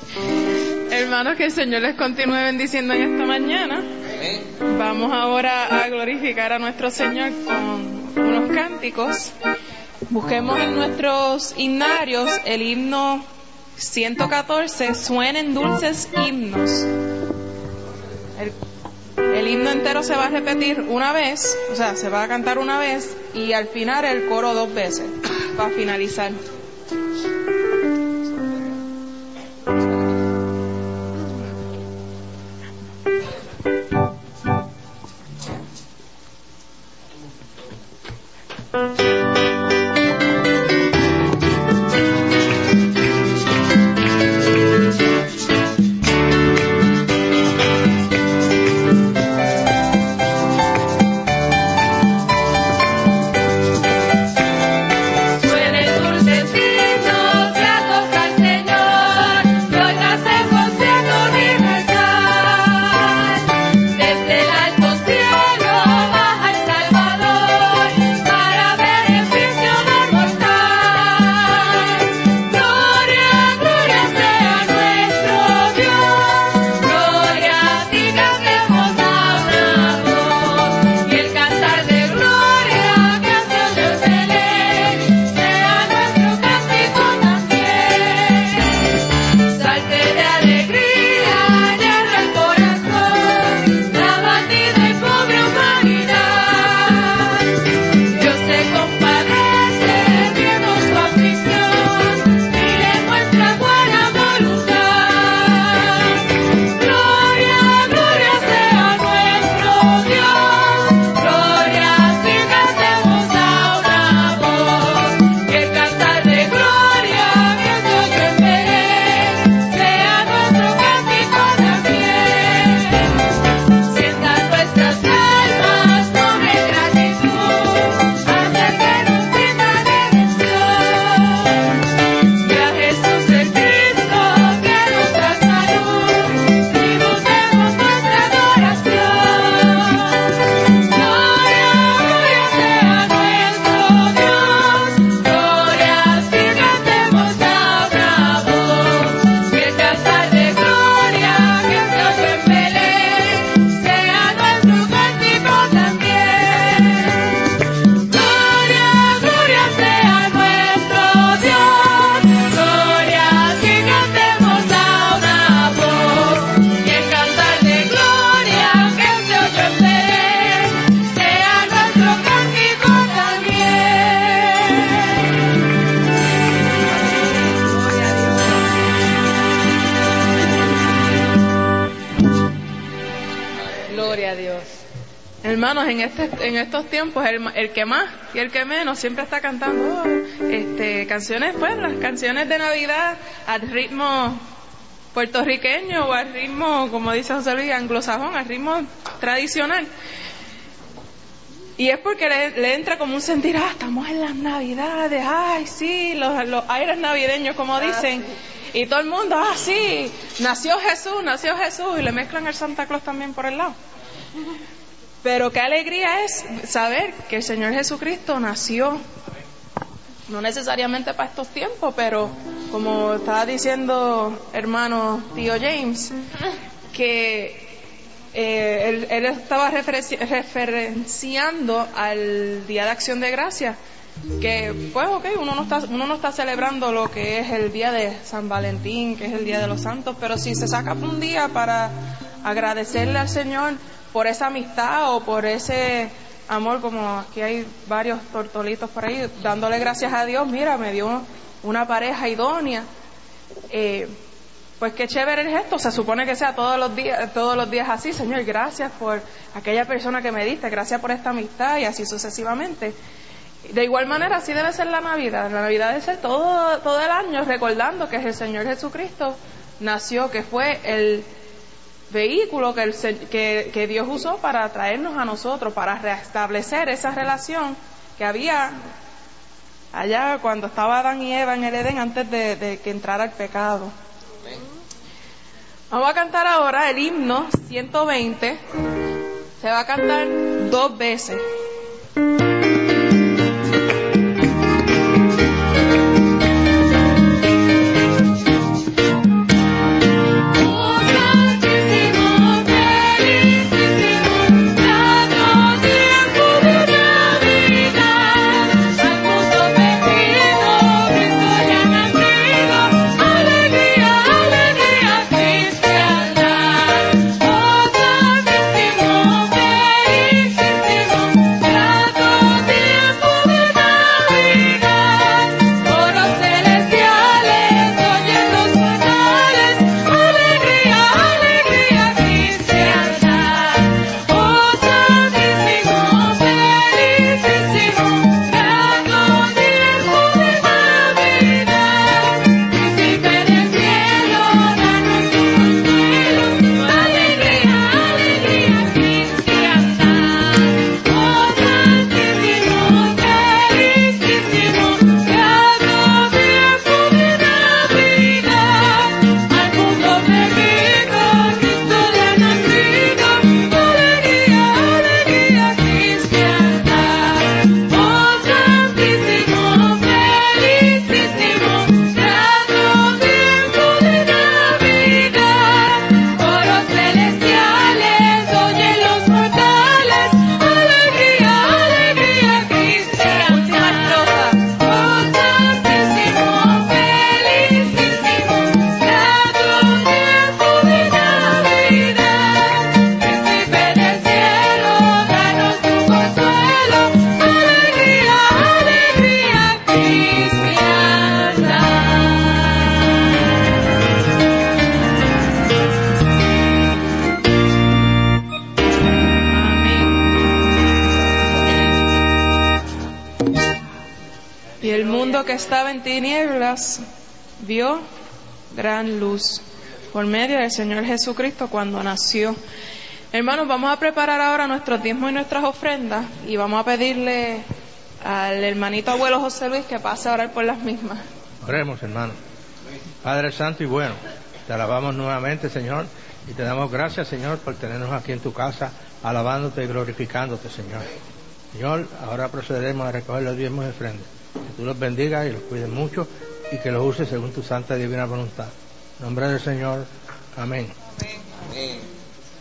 Hermanos, que el Señor les continúe bendiciendo en esta mañana. Vamos ahora a glorificar a nuestro Señor con unos cánticos. Busquemos en nuestros himnarios el himno 114, suenen dulces himnos. El himno entero se va a repetir una vez, o sea, se va a cantar una vez y al final el coro 2 veces, para finalizar. Hermanos, en estos tiempos el que más y el que menos siempre está cantando canciones, pues las canciones de Navidad al ritmo puertorriqueño o al ritmo, como dice José Luis, anglosajón, al ritmo tradicional. Y es porque le entra como un sentir, estamos en las Navidades, ay sí, los aires navideños como dicen, sí. Y todo el mundo, sí, nació Jesús, y le mezclan el Santa Claus también por el lado. Pero qué alegría es saber que el Señor Jesucristo nació, no necesariamente para estos tiempos, pero como estaba diciendo hermano tío James, que él estaba referenciando al Día de Acción de Gracias, que pues uno no está celebrando lo que es el día de San Valentín, que es el Día de los Santos, pero si se saca un día para agradecerle al Señor por esa amistad o por ese amor, como aquí hay varios tortolitos por ahí, dándole gracias a Dios, mira, me dio una pareja idónea, pues qué chévere el gesto. Se supone que sea todos los días así, Señor, gracias por aquella persona que me diste, gracias por esta amistad, y así sucesivamente. De igual manera, así debe ser la Navidad debe ser todo el año recordando que el Señor Jesucristo nació, que fue el vehículo que Dios usó para traernos a nosotros, para restablecer esa relación que había allá cuando estaba Adán y Eva en el Edén, antes de que entrara el pecado. Vamos a cantar ahora el himno 120. Se va a cantar 2 veces. pueblo que estaba en tinieblas vio gran luz por medio del Señor Jesucristo cuando nació. Hermanos, vamos a preparar ahora nuestros diezmos y nuestras ofrendas y vamos a pedirle al hermanito abuelo José Luis que pase a orar por las mismas. Oremos, hermanos. Padre Santo y bueno, te alabamos nuevamente, Señor, y te damos gracias, Señor, por tenernos aquí en tu casa, alabándote y glorificándote, Señor. Señor, ahora procederemos a recoger los diezmos y ofrendas. Que tú los bendigas y los cuides mucho y que los uses según tu santa y divina voluntad. En nombre del Señor. Amén. Amén. Amén.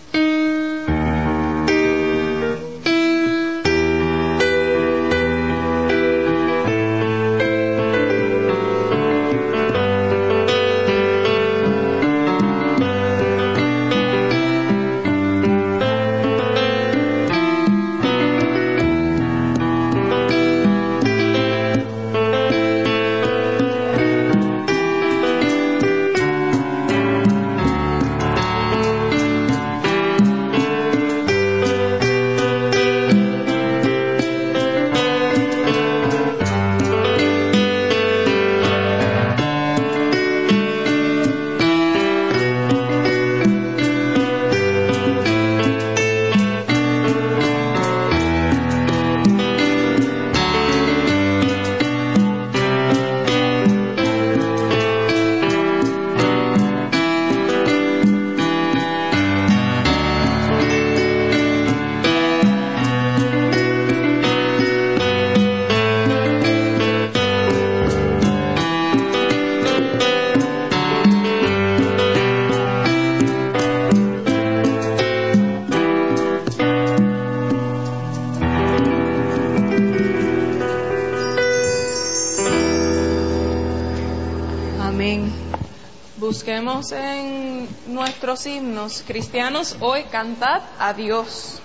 Busquemos en nuestros himnos cristianos hoy, cantad a Dios.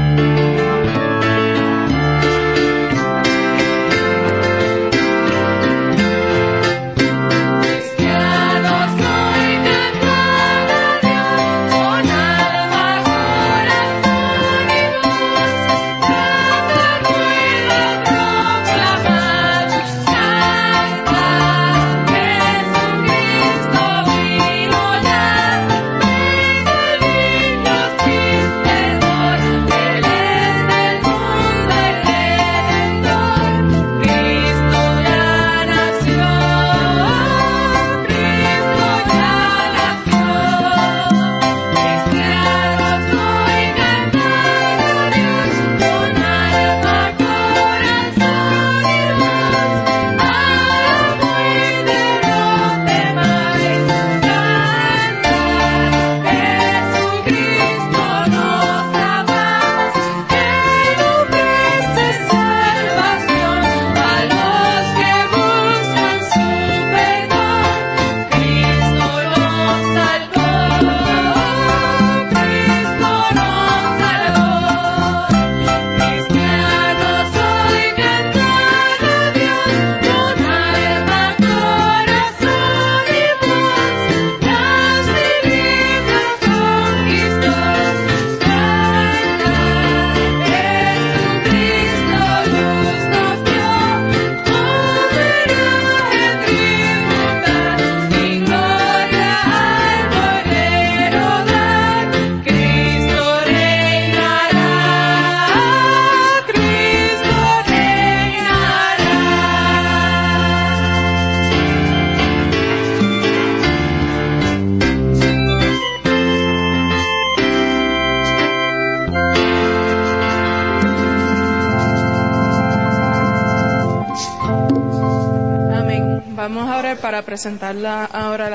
Para presentar ahora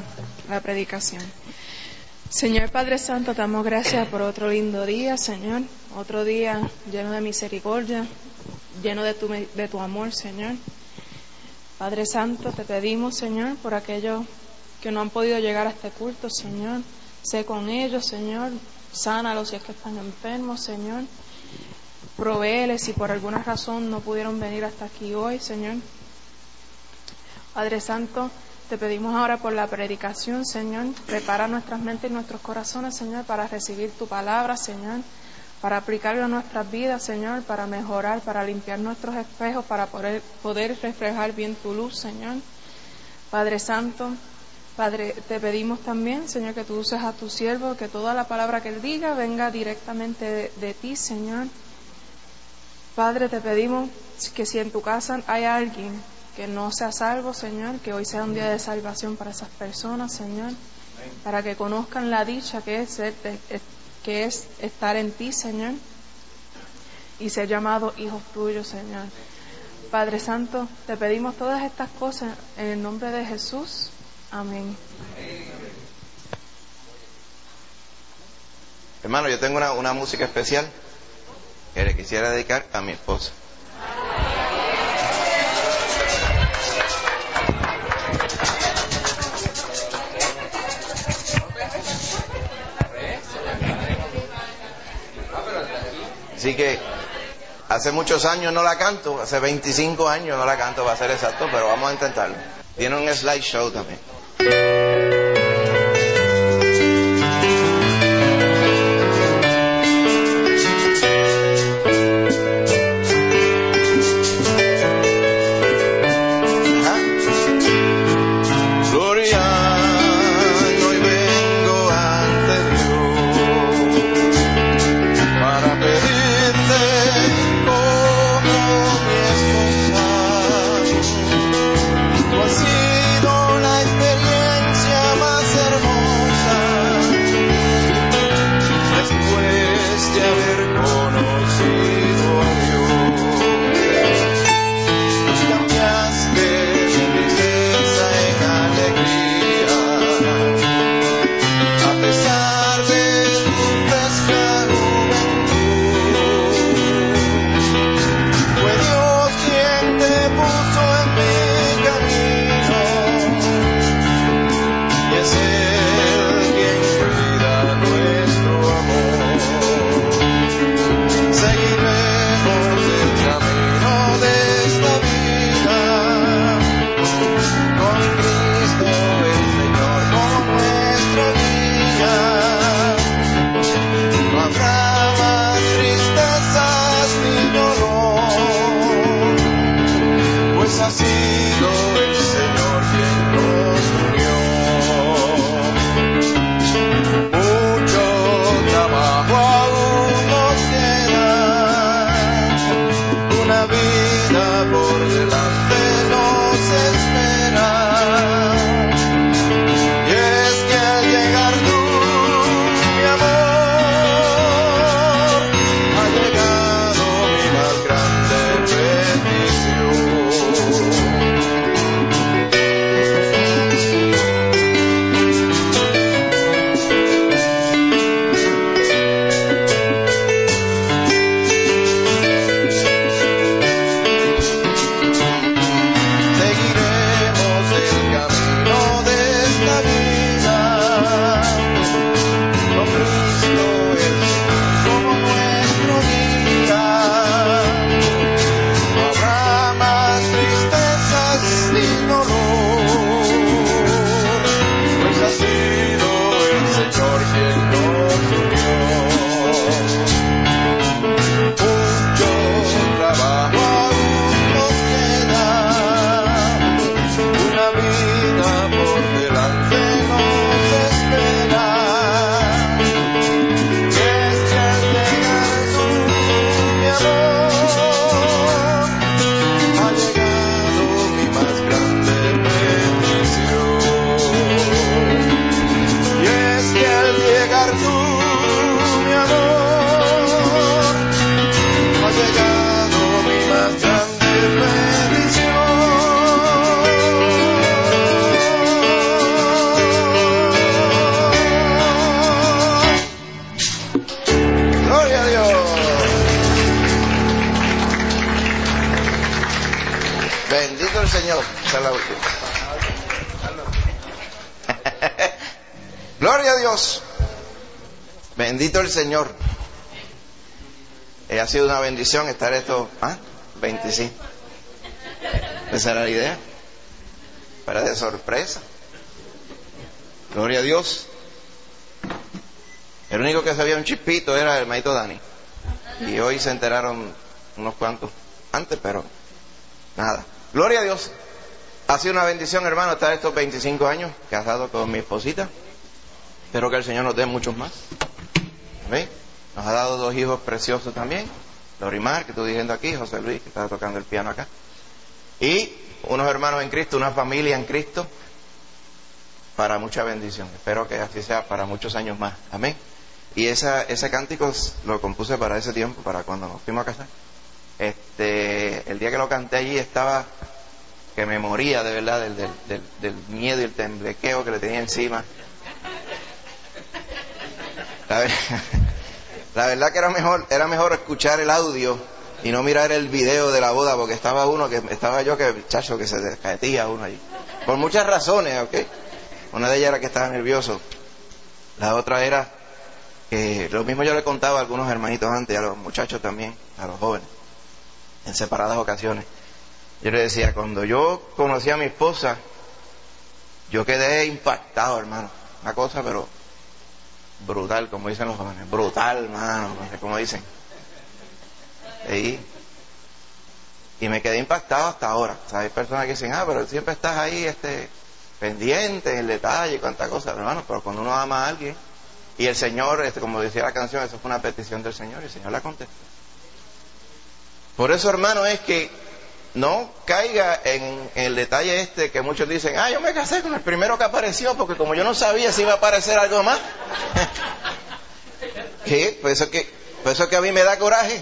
la predicación. Señor Padre Santo, te damos gracias por otro lindo día, Señor. Otro día lleno de misericordia, lleno de tu amor, Señor. Padre Santo, te pedimos, Señor, por aquellos que no han podido llegar a este culto, Señor. Sé con ellos, Señor. Sánalos si es que están enfermos, Señor. Provéeles si por alguna razón no pudieron venir hasta aquí hoy, Señor. Padre Santo, te pedimos ahora por la predicación, Señor. Prepara nuestras mentes y nuestros corazones, Señor, para recibir tu palabra, Señor. para aplicarlo a nuestras vidas, Señor, para mejorar, para limpiar nuestros espejos, para poder reflejar bien tu luz, Señor. Padre Santo, Padre, te pedimos también, Señor, que tú uses a tu siervo, que toda la palabra que él diga venga directamente de ti, Señor. Padre, te pedimos que si en tu casa hay alguien que no sea salvo, Señor, que hoy sea un día de salvación para esas personas, Señor, para que conozcan la dicha que es estar en ti, Señor, y ser llamados hijos tuyos, Señor. Padre Santo, te pedimos todas estas cosas en el nombre de Jesús. Amén. Hermano, yo tengo una música especial que le quisiera dedicar a mi esposa. Así que hace muchos años no la canto, hace 25 años no la canto, va a ser exacto, pero vamos a intentarlo. Tiene un slideshow también. Bendito el Señor. Esa es la última. Gloria a Dios. Bendito el Señor. Ha sido una bendición estar estos 25. Esa era la idea. Para de sorpresa. Gloria a Dios. El único que sabía un chispito era el maestro Dani. Y hoy se enteraron unos cuantos antes, pero nada. Gloria a Dios. Ha sido una bendición, hermano, estar estos 25 años casado con mi esposita. Espero que el Señor nos dé muchos más. ¿Amén? Nos ha dado 2 hijos preciosos también. Lorimar, que estoy diciendo aquí, José Luis, que está tocando el piano acá. Y unos hermanos en Cristo, una familia en Cristo, para mucha bendición. Espero que así sea para muchos años más. Amén. Y ese cántico lo compuse para ese tiempo, para cuando nos fuimos a casar. El día que lo canté allí estaba que me moría de verdad del miedo y el temblequeo que le tenía encima. La verdad que era mejor escuchar el audio y no mirar el video de la boda, porque estaba yo que se descaetía uno allí. Por muchas razones, ¿ok? Una de ellas era que estaba nervioso. La otra era que lo mismo yo le contaba a algunos hermanitos antes, a los muchachos también, a los jóvenes, en separadas ocasiones. Yo le decía, cuando yo conocí a mi esposa, yo quedé impactado, hermano. Una cosa, pero brutal, como dicen los jóvenes. Brutal, hermano, no sé cómo dicen. Y me quedé impactado hasta ahora. O sea, hay personas que dicen, pero siempre estás ahí pendiente en el detalle, cuántas cosas, hermano. Pero cuando uno ama a alguien, y el Señor, como decía la canción, eso fue una petición del Señor, y el Señor la contestó. Por eso, hermano, es que no caiga en el detalle que muchos dicen, yo me casé con el primero que apareció, porque como yo no sabía si iba a aparecer algo más. ¿Qué? Por eso que a mí me da coraje.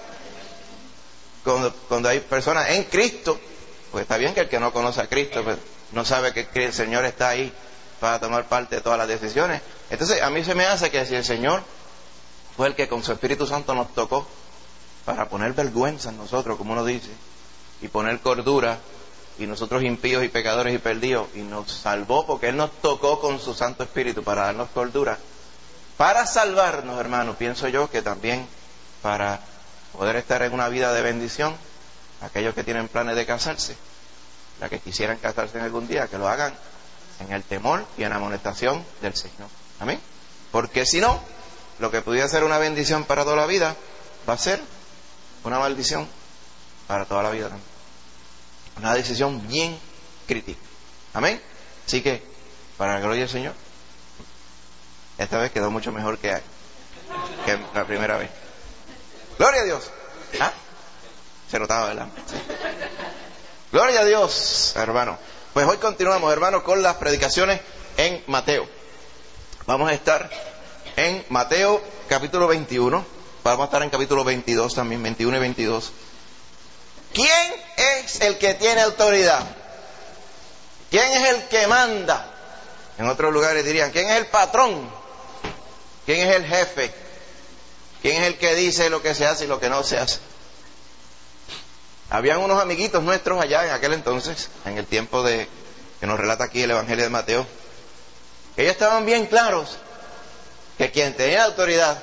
Cuando hay personas en Cristo, pues está bien que el que no conoce a Cristo, pues no sabe que el Señor está ahí para tomar parte de todas las decisiones. Entonces a mí se me hace que si el Señor fue el que con su Espíritu Santo nos tocó para poner vergüenza en nosotros, como uno dice, y poner cordura, y nosotros impíos y pecadores y perdidos, y nos salvó porque Él nos tocó con su Santo Espíritu para darnos cordura, para salvarnos, hermanos, pienso yo que también para poder estar en una vida de bendición, aquellos que tienen planes de casarse, los que quisieran casarse en algún día, que lo hagan en el temor y en la amonestación del Señor. Amén. Porque si no, lo que pudiera ser una bendición para toda la vida, va a ser una maldición para toda la vida también. Una decisión bien crítica. Amén. Así que, para la gloria del Señor, esta vez quedó mucho mejor que la primera vez. Gloria a Dios. Se notaba, ¿verdad? Sí. Gloria a Dios, hermano. Pues hoy continuamos, hermano, con las predicaciones en Mateo. Vamos a estar en Mateo capítulo 21. Vamos a estar en capítulo 22 también, 21 y 22. ¿Quién es el que tiene autoridad? ¿Quién es el que manda? En otros lugares dirían, ¿quién es el patrón? ¿Quién es el jefe? ¿Quién es el que dice lo que se hace y lo que no se hace? Habían unos amiguitos nuestros allá en aquel entonces, en el tiempo que nos relata aquí el Evangelio de Mateo. Ellos estaban bien claros que quien tenía autoridad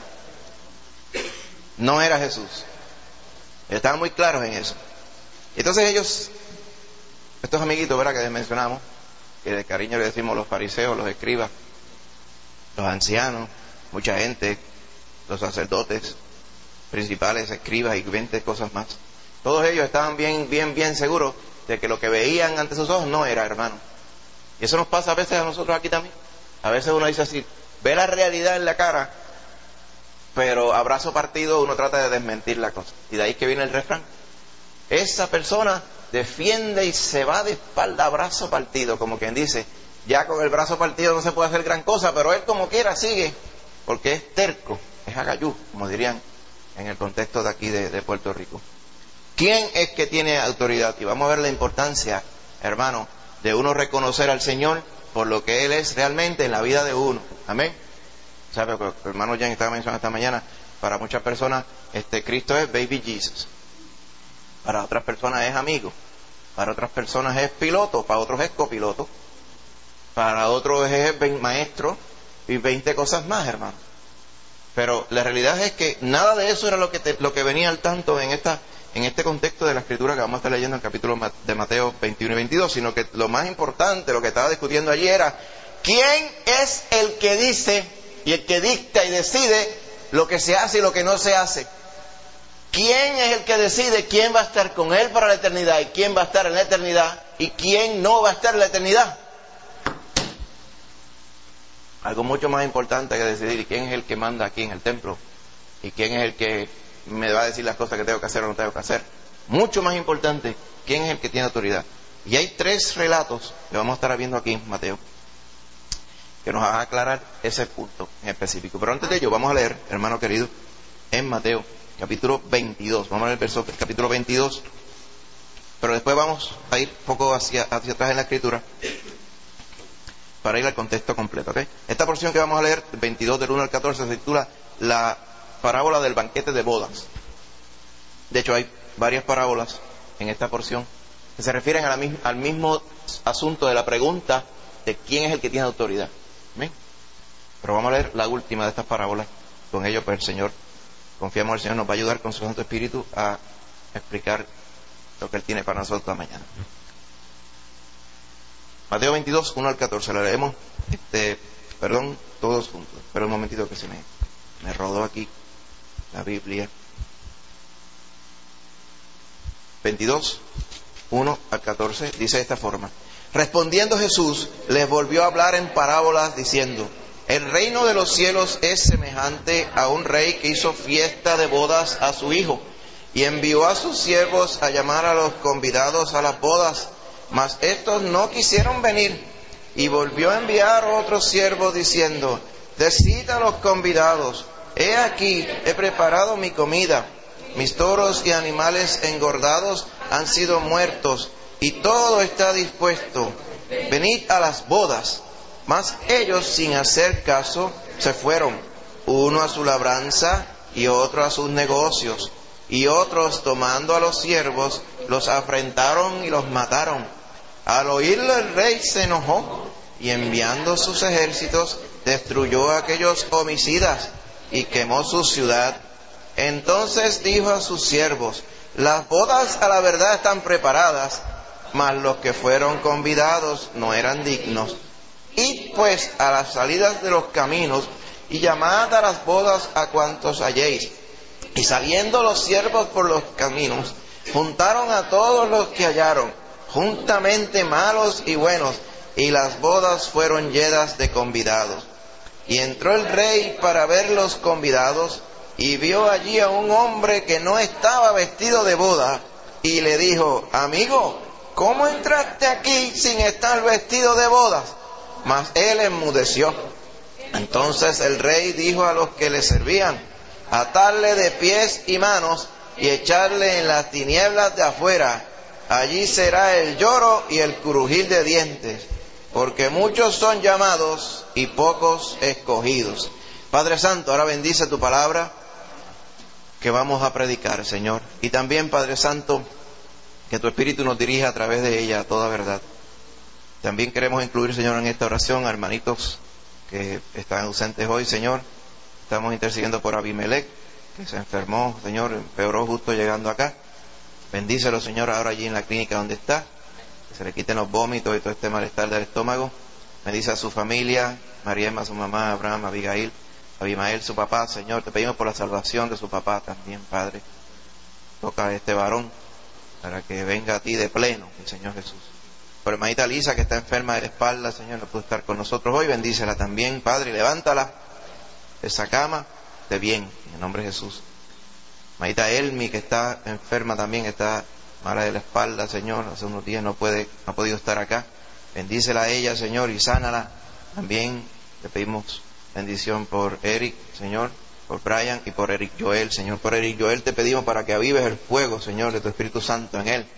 no era Jesús. Estaban muy claros en eso. Entonces estos amiguitos, ¿verdad?, que les mencionamos, que de cariño le decimos los fariseos, los escribas, los ancianos, mucha gente, los sacerdotes principales, escribas y 20 cosas más. Todos ellos estaban bien seguros de que lo que veían ante sus ojos no era, hermano. Y eso nos pasa a veces a nosotros aquí también. A veces uno dice así, ve la realidad en la cara, pero a brazo partido uno trata de desmentir la cosa. Y de ahí que viene el refrán. Esa persona defiende y se va de espalda a brazo partido, como quien dice, ya con el brazo partido no se puede hacer gran cosa, pero él como quiera sigue, porque es terco, es agayú, como dirían en el contexto de aquí de Puerto Rico. ¿Quién es que tiene autoridad? Y vamos a ver la importancia, hermano, de uno reconocer al Señor por lo que Él es realmente en la vida de uno. Amén. ¿Sabe? El hermano Jan estaba mencionando esta mañana, para muchas personas Cristo es Baby Jesus. Para otras personas es amigo. Para otras personas es piloto. Para otros es copiloto. Para otros es maestro. Y 20 cosas más, hermano. Pero la realidad es que nada de eso era lo que venía al tanto en este contexto de la escritura que vamos a estar leyendo en el capítulo de Mateo 21 y 22, sino que lo más importante, lo que estaba discutiendo allí era ¿quién es el que dice y el que dicta y decide lo que se hace y lo que no se hace ¿Quién es el que decide quién va a estar con Él para la eternidad y quién va a estar en la eternidad y quién no va a estar en la eternidad? Algo mucho más importante que decidir quién es el que manda aquí en el templo y quién es el que me va a decir las cosas que tengo que hacer o no tengo que hacer. Mucho más importante, quién es el que tiene autoridad. Y hay 3 relatos que vamos a estar viendo aquí en Mateo que nos van a aclarar ese punto en específico. Pero antes de ello, vamos a leer, hermano querido, en Mateo capítulo 22. Vamos a leer el verso capítulo 22. Pero después vamos a ir un poco hacia atrás en la escritura para ir al contexto completo, ¿ok? Esta porción que vamos a leer, 22 del 1 al 14, se titula la parábola del banquete de bodas. De hecho, hay varias parábolas en esta porción que se refieren al mismo asunto de la pregunta de quién es el que tiene autoridad. ¿Bien? Pero vamos a leer la última de estas parábolas. Con ello, pues el Señor, confiamos en el Señor, nos va a ayudar con su Santo Espíritu a explicar lo que Él tiene para nosotros esta mañana. Mateo 22, 1 al 14, la leemos, todos juntos. Pero un momentito que se me rodó aquí la Biblia. 22, 1 al 14, dice de esta forma: respondiendo Jesús, les volvió a hablar en parábolas diciendo: el reino de los cielos es semejante a un rey que hizo fiesta de bodas a su hijo, y envió a sus siervos a llamar a los convidados a las bodas, mas estos no quisieron venir. Y volvió a enviar otros siervos diciendo: decid a los convidados: he aquí, he preparado mi comida, mis toros y animales engordados han sido muertos, y todo está dispuesto, venid a las bodas. Mas ellos, sin hacer caso, se fueron, uno a su labranza y otro a sus negocios. Y otros, tomando a los siervos, los afrentaron y los mataron. Al oírlo el rey se enojó, y enviando sus ejércitos, destruyó a aquellos homicidas y quemó su ciudad. Entonces dijo a sus siervos: las bodas a la verdad están preparadas, mas los que fueron convidados no eran dignos. Id pues a las salidas de los caminos y llamad a las bodas a cuantos halléis. Y saliendo los siervos por los caminos, juntaron a todos los que hallaron, juntamente malos y buenos, y las bodas fueron llenas de convidados. Y entró el rey para ver los convidados, y vio allí a un hombre que no estaba vestido de boda, y le dijo: amigo, ¿cómo entraste aquí sin estar vestido de bodas? Mas él enmudeció. Entonces el rey dijo a los que le servían: atarle de pies y manos y echarle en las tinieblas de afuera. Allí será el lloro y el crujir de dientes, porque muchos son llamados y pocos escogidos. Padre Santo, ahora bendice tu palabra que vamos a predicar, Señor. Y también, Padre Santo, que tu Espíritu nos dirija a través de ella a toda verdad. También queremos incluir, Señor, en esta oración a hermanitos que están ausentes hoy, Señor. Estamos intercediendo por Abimelech, que se enfermó, Señor, empeoró justo llegando acá. Bendícelo, Señor, ahora allí en la clínica donde está, que se le quiten los vómitos y todo este malestar del estómago. Bendice a su familia, María Emma, su mamá, Abraham, Abimael, su papá, Señor. Te pedimos por la salvación de su papá también, Padre. Toca a este varón para que venga a ti de pleno, el Señor Jesús. Por hermanita Lisa, que está enferma de la espalda, Señor, no pudo estar con nosotros hoy. Bendícela también, Padre, y levántala de esa cama de bien, en el nombre de Jesús. Hermanita Elmi, que está enferma también, está mala de la espalda, Señor, hace unos días no ha podido estar acá. Bendícela a ella, Señor, y sánala. También le pedimos bendición por Eric, Señor, por Brian y por Eric Joel, Señor. Por Eric Joel te pedimos para que avives el fuego, Señor, de tu Espíritu Santo en él.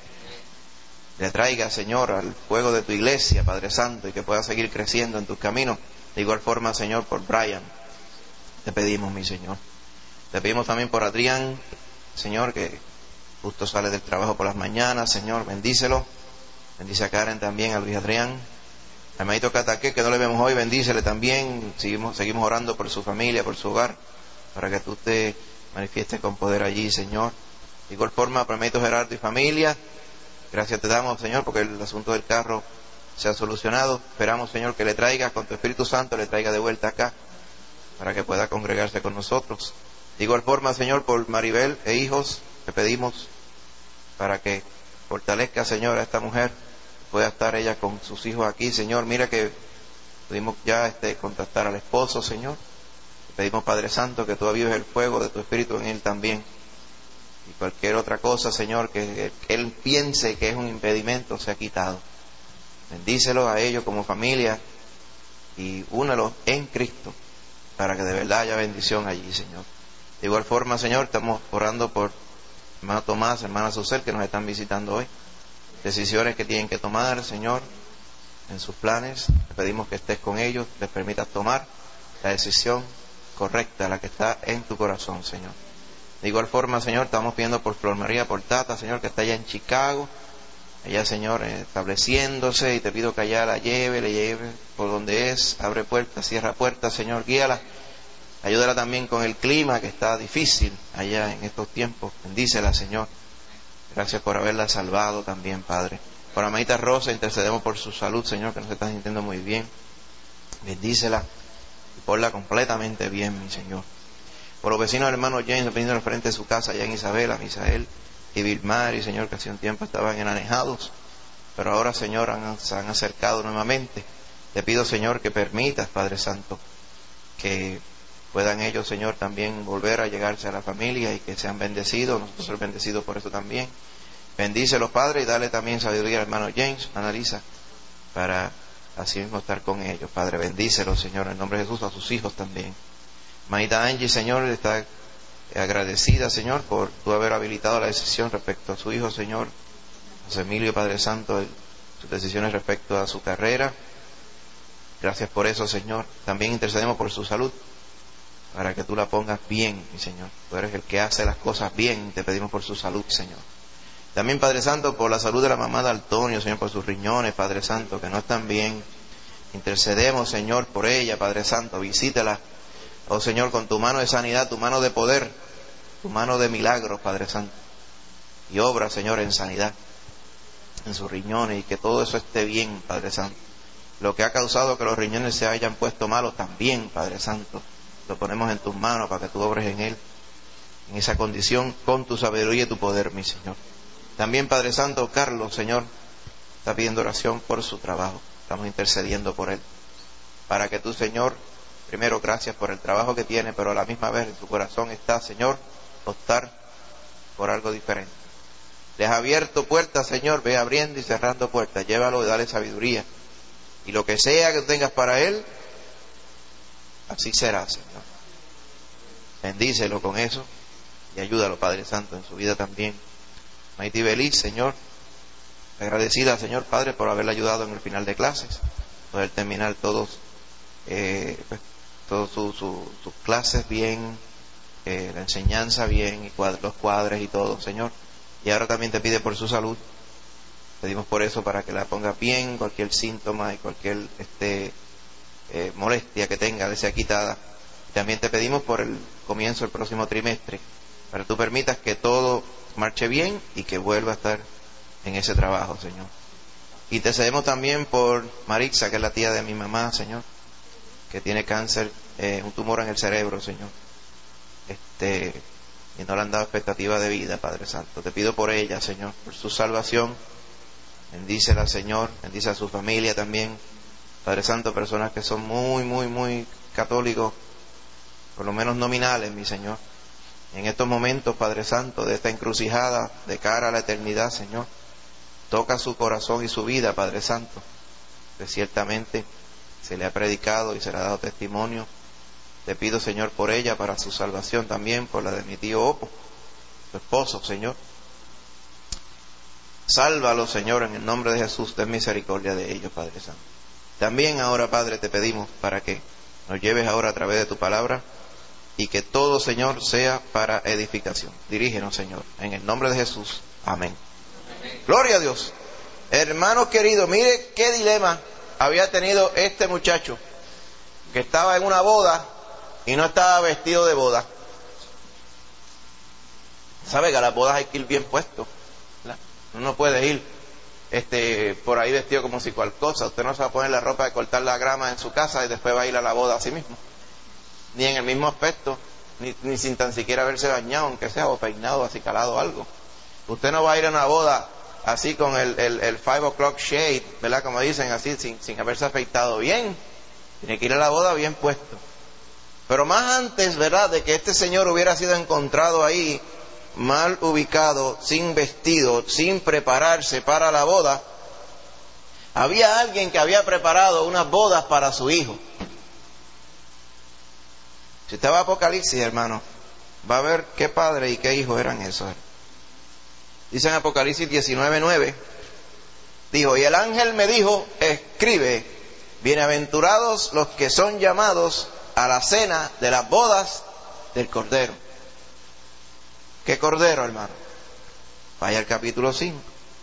Le traiga, Señor, al fuego de tu iglesia, Padre Santo, y que pueda seguir creciendo en tus caminos. De igual forma, Señor, por Brian te pedimos, mi Señor. Te pedimos también por Adrián, Señor, que justo sale del trabajo por las mañanas, Señor, bendícelo. Bendice a Karen también, a Luis Adrián. Al hermanito Cataque, que no le vemos hoy, bendícele también. Seguimos orando por su familia, por su hogar, para que tú te manifiestes con poder allí, Señor. De igual forma, por hermanito Gerardo y familia, gracias te damos, Señor, porque el asunto del carro se ha solucionado. Esperamos, Señor, que le traigas con tu Espíritu Santo, le traiga de vuelta acá, para que pueda congregarse con nosotros. De igual forma, Señor, por Maribel e hijos, te pedimos para que fortalezca, Señor, a esta mujer, pueda estar ella con sus hijos aquí, Señor. Mira que pudimos ya contactar al esposo, Señor. Te pedimos, Padre Santo, que tú avives el fuego de tu Espíritu en él también. Y cualquier otra cosa, Señor, que él piense que es un impedimento, sea quitado. Bendícelos a ellos como familia y únelos en Cristo para que de verdad haya bendición allí, Señor. De igual forma, Señor, estamos orando por hermano Tomás, hermana Susel, que nos están visitando hoy. Decisiones que tienen que tomar, Señor, en sus planes. Te pedimos que estés con ellos, les permitas tomar la decisión correcta, la que está en tu corazón, Señor. De igual forma, Señor, estamos pidiendo por Flor María Portata, Señor, que está allá en Chicago. Ella, Señor, estableciéndose, y te pido que allá le lleve por donde es, abre puertas, cierra puertas, Señor, guíala, ayúdala también con el clima que está difícil allá en estos tiempos, bendícela, Señor, gracias por haberla salvado también, Padre. Por Amadita Rosa, intercedemos por su salud, Señor, que no se está sintiendo muy bien, bendícela y ponla completamente bien, mi Señor. Por los vecinos del hermano James, veniendo al frente de su casa allá en Isabela, Misael y Vilmar, y Señor, que hace un tiempo estaban enanejados, pero ahora, Señor, se han acercado nuevamente. Te pido, Señor, que permitas, Padre Santo, que puedan ellos, Señor, también volver a llegarse a la familia y que sean bendecidos, nosotros ser bendecidos por eso también. Bendícelos, Padre, y dale también sabiduría al hermano James, a Analisa, para así mismo estar con ellos. Padre, bendícelos, Señor, en el nombre de Jesús, a sus hijos también. Manita Angie, Señor, está agradecida, Señor, por tú haber habilitado la decisión respecto a su hijo, Señor José Emilio, Padre Santo, sus decisiones respecto a su carrera. Gracias por eso, Señor. También intercedemos por su salud, para que tú la pongas bien, mi Señor. Tú eres el que hace las cosas bien, te pedimos por su salud, Señor. También, Padre Santo, por la salud de la mamá de Antonio, Señor, por sus riñones, Padre Santo, que no están bien. Intercedemos, Señor, por ella, Padre Santo, visítela. Oh Señor, con tu mano de sanidad, tu mano de poder, tu mano de milagros, Padre Santo. Y obra, Señor, en sanidad, en sus riñones, y que todo eso esté bien, Padre Santo. Lo que ha causado que los riñones se hayan puesto malos también, Padre Santo, lo ponemos en tus manos para que tú obres en él, en esa condición, con tu sabiduría y tu poder, mi Señor. También, Padre Santo, Carlos, Señor, está pidiendo oración por su trabajo. Estamos intercediendo por él, para que tú, Señor, primero, gracias por el trabajo que tiene, pero a la misma vez en su corazón está, Señor, optar por algo diferente. Les ha abierto puertas, Señor, ve abriendo y cerrando puertas. Llévalo y dale sabiduría. Y lo que sea que tengas para él, así será, Señor. Bendícelo con eso y ayúdalo, Padre Santo, en su vida también. Maiti Belis, Señor, agradecida, Señor Padre, por haberle ayudado en el final de clases, poder terminar todas sus clases bien, la enseñanza bien, y los cuadres y todo, Señor. Y ahora también te pide por su salud. Pedimos por eso, para que la ponga bien, cualquier síntoma y cualquier molestia que tenga, le sea quitada. También te pedimos por el comienzo del próximo trimestre, para que tú permitas que todo marche bien y que vuelva a estar en ese trabajo, Señor. Y te cedemos también por Marixa, que es la tía de mi mamá, Señor, que tiene cáncer, un tumor en el cerebro, Señor. Y no le han dado expectativa de vida, Padre Santo. Te pido por ella, Señor, por su salvación. Bendícela, Señor, bendice a su familia también. Padre Santo, personas que son muy católicos, por lo menos nominales, mi Señor. En estos momentos, Padre Santo, de esta encrucijada de cara a la eternidad, Señor, toca su corazón y su vida, Padre Santo, que ciertamente se le ha predicado y se le ha dado testimonio. Te pido, Señor, por ella, para su salvación también, por la de mi tío Opo, su esposo, Señor. Sálvalo, Señor, en el nombre de Jesús, ten misericordia de ellos, Padre Santo. También ahora, Padre, te pedimos para que nos lleves ahora a través de tu palabra, y que todo, Señor, sea para edificación. Dirígenos, Señor, en el nombre de Jesús. Amén. Gloria a Dios. Hermanos queridos, mire qué dilema había tenido este muchacho, que estaba en una boda y no estaba vestido de boda. ¿Sabe que a las bodas hay que ir bien puesto? Uno no puede ir por ahí vestido como si cual cosa. Usted no se va a poner la ropa de cortar la grama en su casa y después va a ir a la boda a sí mismo. Ni en el mismo aspecto ni sin tan siquiera haberse bañado, aunque sea, o peinado, acicalado o algo. Usted no va a ir a una boda así con el 5 o'clock shade, ¿verdad? Como dicen, así, sin haberse afeitado bien. Tiene que ir a la boda bien puesto. Pero más antes, ¿verdad?, de que este señor hubiera sido encontrado ahí, mal ubicado, sin vestido, sin prepararse para la boda, había alguien que había preparado unas bodas para su hijo. Si usted va a Apocalipsis, hermano, va a ver qué padre y qué hijo eran esos. Dice en Apocalipsis 19:9, dijo, y el ángel me dijo, escribe, bienaventurados los que son llamados a la cena de las bodas del Cordero. ¿Qué Cordero, hermano? Vaya al capítulo 5.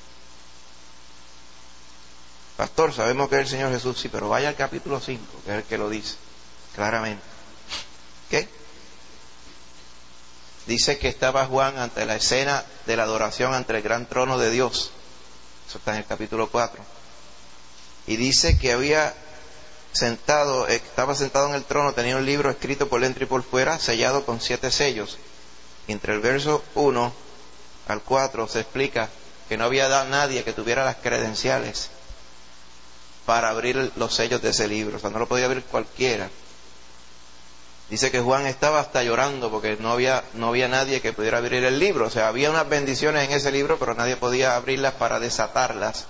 Pastor, sabemos que es el Señor Jesús, sí, pero vaya al capítulo 5, que es el que lo dice claramente. ¿Qué? Dice que estaba Juan ante la escena de la adoración ante el gran trono de Dios. Eso está en el capítulo 4. Y dice que estaba sentado en el trono, tenía un libro escrito por dentro y por fuera, sellado con 7 sellos. Y entre el verso 1 al 4 se explica que no había nadie que tuviera las credenciales para abrir los sellos de ese libro. O sea, no lo podía abrir cualquiera. Dice que Juan estaba hasta llorando porque no había nadie que pudiera abrir el libro. O sea, había unas bendiciones en ese libro, pero nadie podía abrirlas para desatarlas.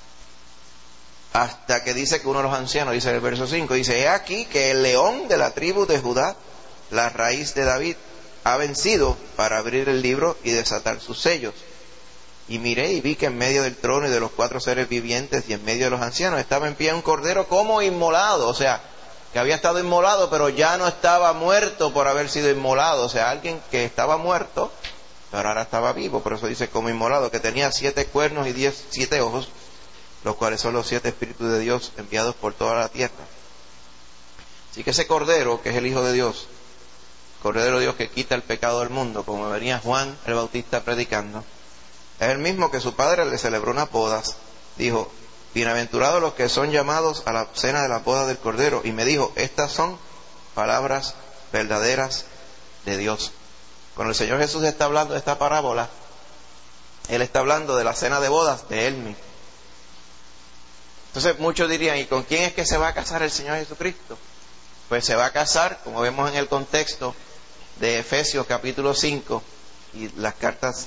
Hasta que dice que uno de los ancianos, dice en el verso 5, dice, he aquí que el león de la tribu de Judá, la raíz de David, ha vencido para abrir el libro y desatar sus sellos. Y miré y vi que en medio del trono y de los 4 seres vivientes y en medio de los ancianos estaba en pie un cordero como inmolado. O sea, que había estado inmolado, pero ya no estaba muerto por haber sido inmolado. O sea, alguien que estaba muerto, pero ahora estaba vivo. Por eso dice como inmolado, que tenía 7 cuernos y 7 ojos, los cuales son los 7 espíritus de Dios enviados por toda la tierra. Así que ese cordero, que es el Hijo de Dios, Cordero de Dios que quita el pecado del mundo, como venía Juan el Bautista predicando, es el mismo que su padre le celebró unas bodas. Dijo, bienaventurados los que son llamados a la cena de las bodas del Cordero. Y me dijo, estas son palabras verdaderas de Dios. Cuando el Señor Jesús está hablando de esta parábola, Él está hablando de la cena de bodas de Él mismo. Entonces muchos dirían, ¿y con quién es que se va a casar el Señor Jesucristo? Pues se va a casar, como vemos en el contexto de Efesios capítulo 5 y las cartas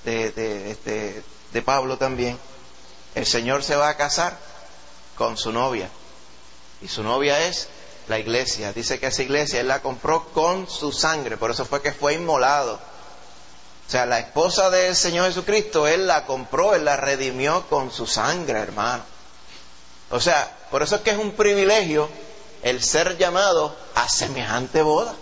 de Pablo también. El Señor se va a casar con su novia, y su novia es la iglesia. Dice que esa iglesia Él la compró con su sangre, por eso fue que fue inmolado. O sea, la esposa del Señor Jesucristo, Él la compró, Él la redimió con su sangre, hermano. O sea, por eso es que es un privilegio el ser llamado a semejante boda.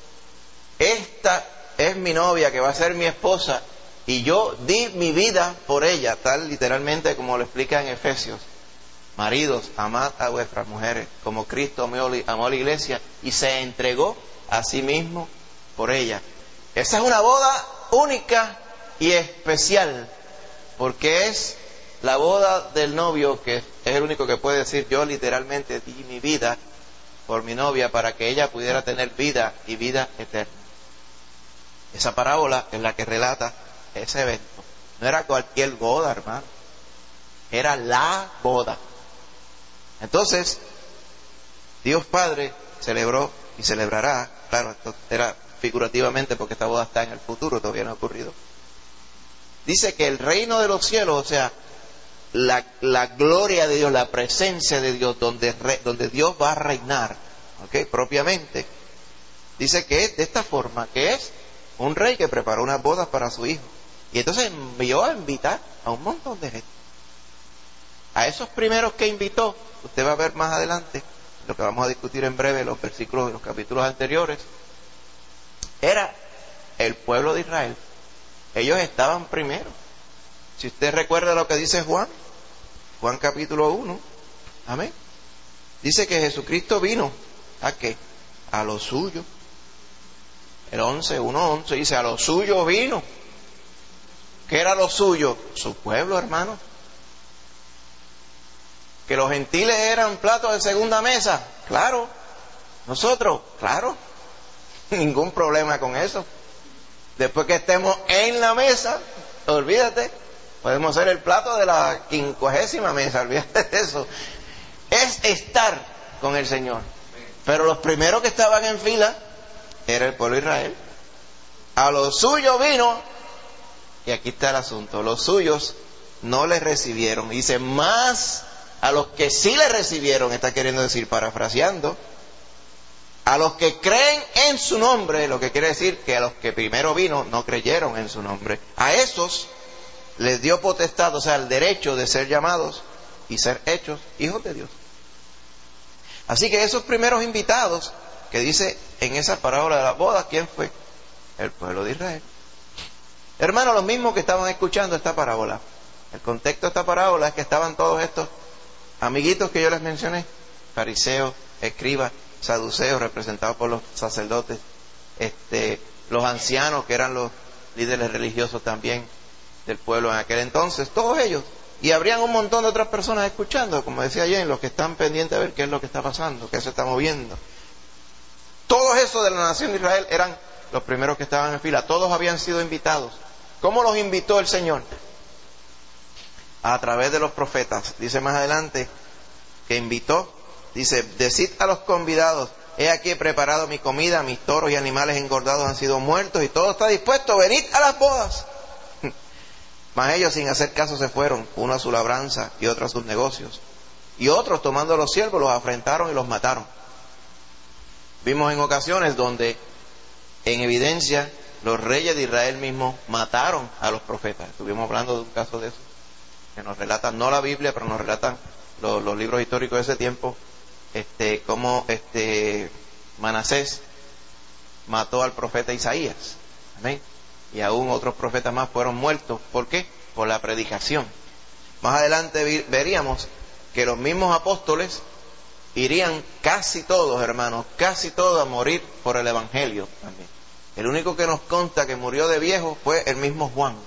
Esta es mi novia que va a ser mi esposa, y yo di mi vida por ella, tal literalmente como lo explica en Efesios. Maridos, amad a vuestras mujeres, como Cristo amó a la iglesia y se entregó a sí mismo por ella. Esa es una boda única y especial, porque es la boda del novio, que es el único que puede decir, yo literalmente di mi vida por mi novia para que ella pudiera tener vida y vida eterna. Esa parábola es la que relata ese evento. No era cualquier boda, hermano, era la boda. Entonces Dios Padre celebró y celebrará, claro, esto era figurativamente porque esta boda está en el futuro, todavía no ha ocurrido. Dice que el reino de los cielos, o sea, la gloria de Dios, la presencia de Dios, donde Dios va a reinar, propiamente, dice que es de esta forma, que es un rey que preparó unas bodas para su hijo, y entonces envió a invitar a un montón de gente. A esos primeros que invitó, usted va a ver más adelante, lo que vamos a discutir en breve, los versículos de los capítulos anteriores, era el pueblo de Israel. Ellos estaban primero. Si usted recuerda lo que dice Juan capítulo 1, amén, dice que Jesucristo vino, ¿a qué? A lo suyo. El 1:11 dice, a lo suyo vino. ¿Qué era lo suyo? Su pueblo, hermano. Que los gentiles eran platos de segunda mesa, claro. Nosotros, claro. Ningún problema con eso. Después que estemos en la mesa, olvídate, podemos ser el plato de la 50ª mesa, olvídate de eso. Es estar con el Señor. Pero los primeros que estaban en fila era el pueblo de Israel. A los suyos vino, y aquí está el asunto, los suyos no les recibieron. Dice, más a los que sí les recibieron, está queriendo decir, parafraseando, a los que creen en su nombre, lo que quiere decir que a los que primero vino no creyeron en su nombre. A esos les dio potestad, o sea, el derecho de ser llamados y ser hechos hijos de Dios. Así que esos primeros invitados que dice en esa parábola de las bodas, ¿quién fue? El pueblo de Israel. Hermanos, los mismos que estaban escuchando esta parábola. El contexto de esta parábola es que estaban todos estos amiguitos que yo les mencioné, fariseos, escribas, saduceos, representados por los sacerdotes, los ancianos que eran los líderes religiosos también del pueblo en aquel entonces, todos ellos. Y habrían un montón de otras personas escuchando, como decía Jen, los que están pendientes a ver qué es lo que está pasando, qué se está moviendo. Todos esos de la nación de Israel eran los primeros que estaban en fila, todos habían sido invitados. ¿Cómo los invitó el Señor? A través de los profetas. Dice más adelante que invitó, dice, decid a los convidados, he aquí he preparado mi comida, mis toros y animales engordados han sido muertos y todo está dispuesto, venid a las bodas. Mas ellos sin hacer caso se fueron, uno a su labranza y otro a sus negocios. Y otros tomando a los siervos los afrentaron y los mataron. Vimos en ocasiones donde en evidencia los reyes de Israel mismos mataron a los profetas. Estuvimos hablando de un caso de eso, que nos relatan, no la Biblia, pero nos relatan los libros históricos de ese tiempo, cómo Manasés mató al profeta Isaías. Amén. Y aún otros profetas más fueron muertos. ¿Por qué? Por la predicación. Más adelante veríamos que los mismos apóstoles irían casi todos, hermanos, casi todos a morir por el Evangelio también. El único que nos consta que murió de viejo fue el mismo Juan,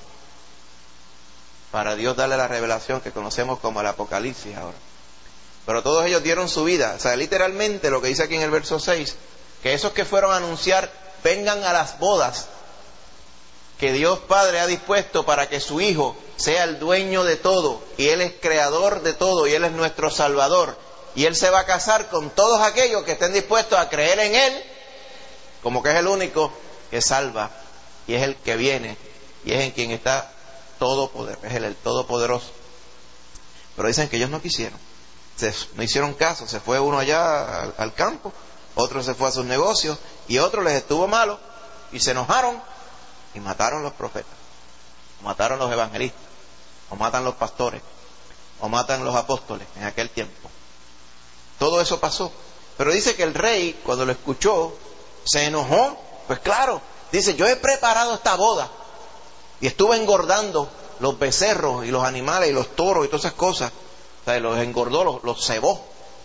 para Dios darle la revelación que conocemos como el Apocalipsis ahora. Pero todos ellos dieron su vida. O sea, literalmente lo que dice aquí en el verso 6, que esos que fueron a anunciar, vengan a las bodas que Dios Padre ha dispuesto para que su Hijo sea el dueño de todo, y Él es creador de todo, y Él es nuestro Salvador, y Él se va a casar con todos aquellos que estén dispuestos a creer en Él, como que es el único que salva, y es el que viene, y es en quien está todo poder, es el Todopoderoso. Pero dicen que ellos no quisieron, no hicieron caso, se fue uno allá al campo, otro se fue a sus negocios, y otro les estuvo malo, y se enojaron, y mataron los profetas, o mataron los evangelistas, o matan los pastores, o matan los apóstoles en aquel tiempo. Todo eso pasó. Pero dice que el rey, cuando lo escuchó, se enojó. Pues claro, dice, yo he preparado esta boda, y estuve engordando los becerros, y los animales, y los toros, y todas esas cosas. O sea, los engordó, los cebó.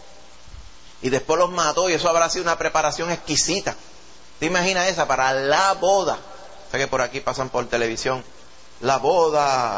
Y después los mató, y eso habrá sido una preparación exquisita. ¿Te imaginas esa? Para la boda. Sé que por aquí pasan por televisión la boda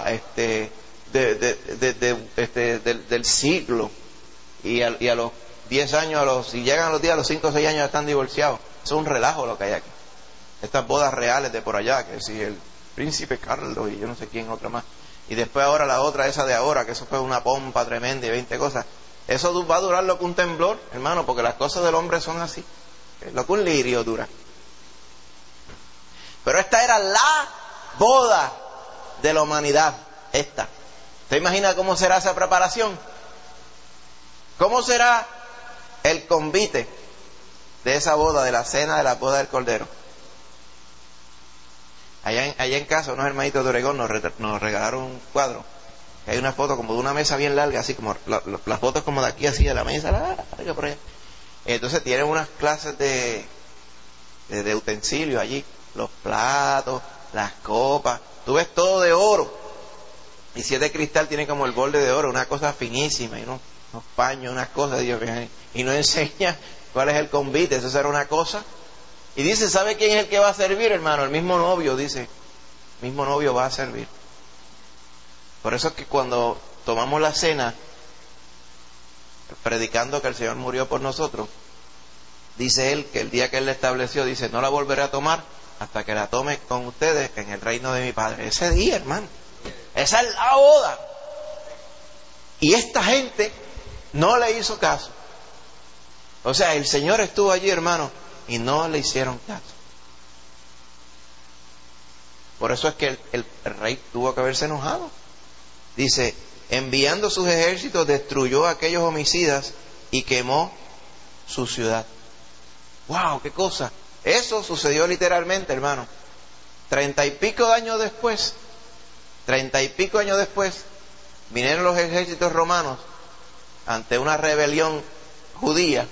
del siglo, y a los 10 años, si llegan a los 10, a los 5 o 6 años ya están divorciados. Eso es un relajo lo que hay aquí. Estas bodas reales de por allá, que si el príncipe Carlos y yo no sé quién otra más, y después ahora la otra, esa de ahora, que eso fue una pompa tremenda y 20 cosas. Eso va a durar lo que un temblor, hermano, porque las cosas del hombre son así, lo que un lirio dura. Pero esta era la boda de la humanidad, esta. ¿Te imaginas cómo será esa preparación? ¿Cómo será el convite de esa boda, de la cena de la boda del Cordero? Allá en casa, unos hermanitos de Oregón nos regalaron un cuadro. Hay una foto como de una mesa bien larga, así como las fotos como de aquí, así de la mesa, larga por allá. Entonces tienen unas clases de utensilios allí. Los platos, las copas, tú ves todo de oro. Y si es de cristal, tiene como el borde de oro, una cosa finísima, y unos paños, unas cosas, Dios mío, y no enseña cuál es el convite, eso será una cosa. Y dice, ¿sabe quién es el que va a servir, hermano? El mismo novio, dice, el mismo novio va a servir. Por eso es que cuando tomamos la cena, predicando que el Señor murió por nosotros, dice él que el día que él la estableció, dice, no la volveré a tomar hasta que la tome con ustedes en el reino de mi Padre. Ese día, hermano, esa es la boda. Y esta gente no le hizo caso. O sea, el Señor estuvo allí, hermano, y no le hicieron caso. Por eso es que el rey tuvo que haberse enojado. Dice, enviando sus ejércitos, destruyó a aquellos homicidas y quemó su ciudad. ¡Wow! ¡Qué cosa! Eso sucedió literalmente, hermano. 30 y pico años después, vinieron los ejércitos romanos ante una rebelión judía.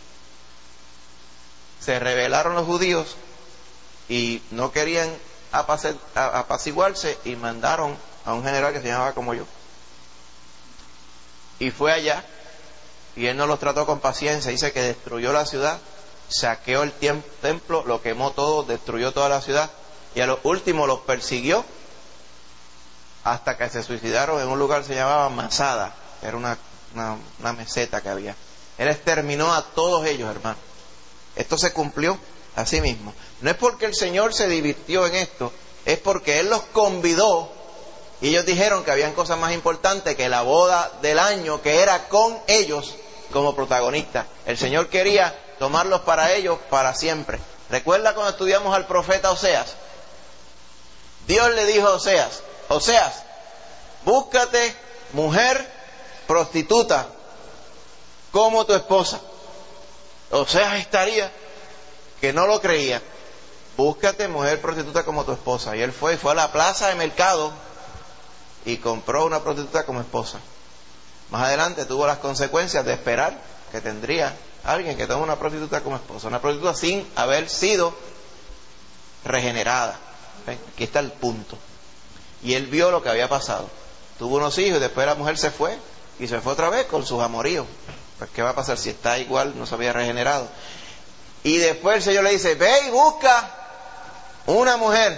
Se rebelaron los judíos y no querían apaciguarse y mandaron a un general que se llamaba como yo. Y fue allá y él no los trató con paciencia. Dice que destruyó la ciudad, saqueó el templo, lo quemó todo, destruyó toda la ciudad y a lo último los persiguió hasta que se suicidaron en un lugar que se llamaba Masada. Era una meseta que había. Él exterminó a todos ellos, hermano. Esto se cumplió así mismo. No es porque el Señor se divirtió en esto, es porque Él los convidó y ellos dijeron que habían cosas más importantes que la boda del año, que era con ellos como protagonistas. El Señor quería tomarlos para ellos para siempre. ¿Recuerda cuando estudiamos al profeta Oseas? Dios le dijo a Oseas, Oseas, búscate mujer prostituta como tu esposa. Oseas estaría que no lo creía. Búscate mujer prostituta como tu esposa. Y él fue a la plaza de mercado y compró una prostituta como esposa. Más adelante tuvo las consecuencias de esperar que tendría alguien que tome una prostituta como esposa. Una prostituta sin haber sido regenerada. ¿Ven? Aquí está el punto. Y él vio lo que había pasado. Tuvo unos hijos y después la mujer se fue. Y se fue otra vez con sus amoríos. Pues ¿qué va a pasar si está igual? No se había regenerado. Y después el Señor le dice, ve y busca una mujer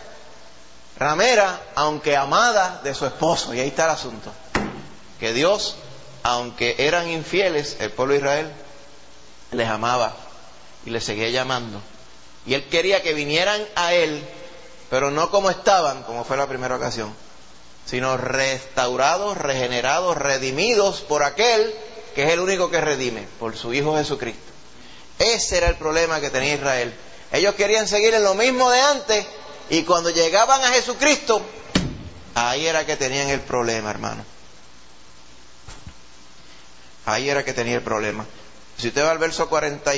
ramera, aunque amada de su esposo. Y ahí está el asunto. Que Dios, aunque eran infieles, el pueblo de Israel les amaba y les seguía llamando. Y Él quería que vinieran a Él, pero no como estaban, como fue la primera ocasión, sino restaurados, regenerados, redimidos por aquel que es el único que redime, por su Hijo Jesucristo. Ese era el problema que tenía Israel. Ellos querían seguir en lo mismo de antes, y cuando llegaban a Jesucristo, ahí era que tenían el problema, hermano. Ahí era que tenía el problema. Si usted va al verso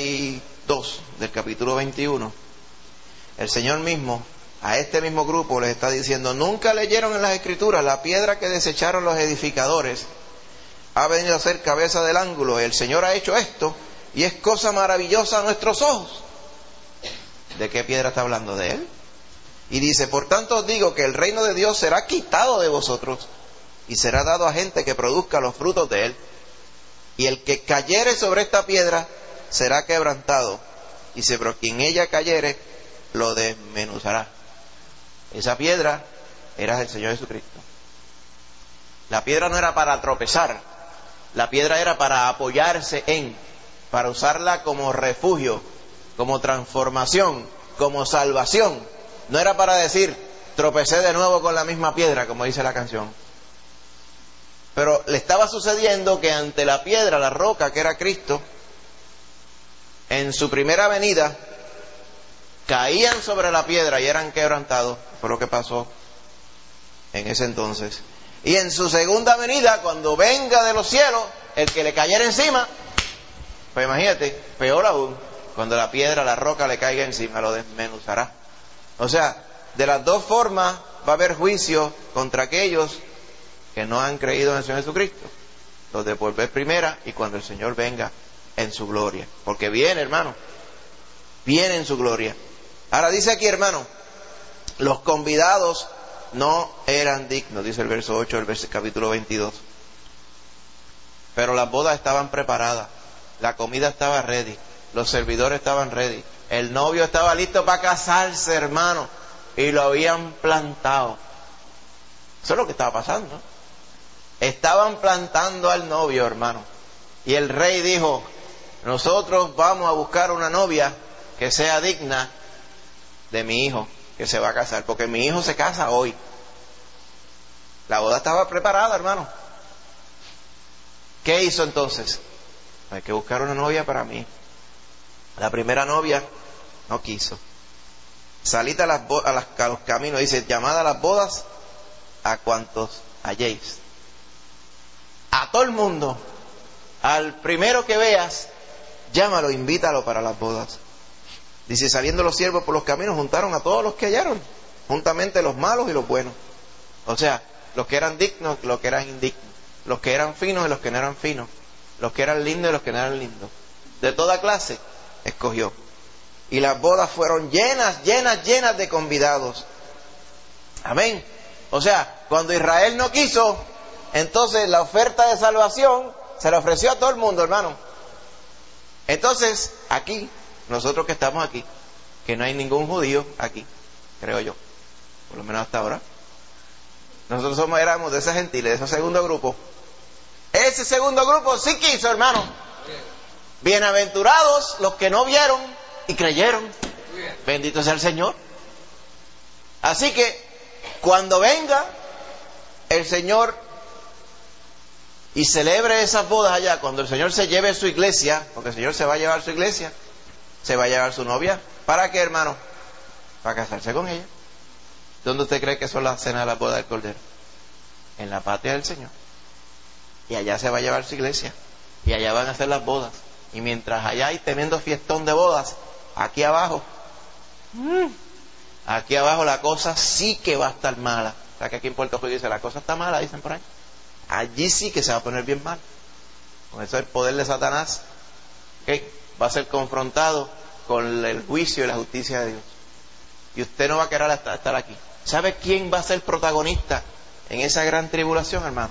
42 del capítulo 21, el Señor mismo a este mismo grupo les está diciendo, nunca leyeron en las Escrituras, la piedra que desecharon los edificadores ha venido a ser cabeza del ángulo. El Señor ha hecho esto y es cosa maravillosa a nuestros ojos. ¿De qué piedra está hablando? De Él. Y dice, por tanto os digo que el reino de Dios será quitado de vosotros y será dado a gente que produzca los frutos de Él. Y el que cayere sobre esta piedra será quebrantado, y sobre quien ella cayere lo desmenuzará. Esa piedra era el Señor Jesucristo. La piedra no era para tropezar, la piedra era para apoyarse en, para usarla como refugio, como transformación, como salvación. No era para decir, tropecé de nuevo con la misma piedra, como dice la canción. Pero le estaba sucediendo que ante la piedra, la roca que era Cristo, en su primera venida, caían sobre la piedra y eran quebrantados. Fue lo que pasó en ese entonces. Y en su segunda venida, cuando venga de los cielos, el que le cayera encima, pues imagínate, peor aún, cuando la piedra, la roca le caiga encima, lo desmenuzará. O sea, de las dos formas va a haber juicio contra aquellos que no han creído en el Señor Jesucristo. Los de por vez primera y cuando el Señor venga en su gloria. Porque viene, hermano, viene en su gloria. Ahora dice aquí, hermano, los convidados no eran dignos, dice el verso 8 del capítulo 22. Pero las bodas estaban preparadas, la comida estaba ready, los servidores estaban ready, el novio estaba listo para casarse, hermano, y lo habían plantado. Eso es lo que estaba pasando, ¿no? Estaban plantando al novio, hermano. Y el rey dijo, nosotros vamos a buscar una novia que sea digna de mi hijo que se va a casar, porque mi hijo se casa hoy. La boda estaba preparada, hermano. ¿Qué hizo entonces? Hay que buscar una novia para mí. La primera novia no quiso. Salid a los caminos, dice, llamad a las bodas a cuantos halléis. A todo el mundo, al primero que veas, llámalo, invítalo para las bodas. Dice, saliendo los siervos por los caminos, juntaron a todos los que hallaron, juntamente los malos y los buenos. O sea, los que eran dignos, los que eran indignos, los que eran finos y los que no eran finos, los que eran lindos y los que no eran lindos. De toda clase escogió. Y las bodas fueron llenas de convidados. Amén. O sea, cuando Israel no quiso, entonces la oferta de salvación se la ofreció a todo el mundo, hermano. Entonces, aquí, nosotros que estamos aquí, que no hay ningún judío aquí, creo yo, por lo menos hasta ahora, nosotros éramos de ese gentiles, de ese segundo grupo. Ese segundo grupo sí quiso, hermano. Bienaventurados los que no vieron y creyeron. Bendito sea el Señor. Así que cuando venga el Señor y celebre esas bodas allá, cuando el Señor se lleve su iglesia, porque el Señor se va a llevar su iglesia, se va a llevar su novia, ¿para qué, hermano? Para casarse con ella. ¿Dónde usted cree que son las cenas de la boda del Cordero? En la patria del Señor. Y allá se va a llevar su iglesia, y allá van a hacer las bodas. Y mientras allá hay tremendo fiestón de bodas, aquí abajo la cosa sí que va a estar mala. O sea, que aquí en Puerto Rico dice, la cosa está mala, dicen por ahí. Allí sí que se va a poner bien mal. Con eso el poder de Satanás, ¿okay?, va a ser confrontado con el juicio y la justicia de Dios. Y usted no va a querer estar aquí. ¿Sabe quién va a ser protagonista en esa gran tribulación, hermano?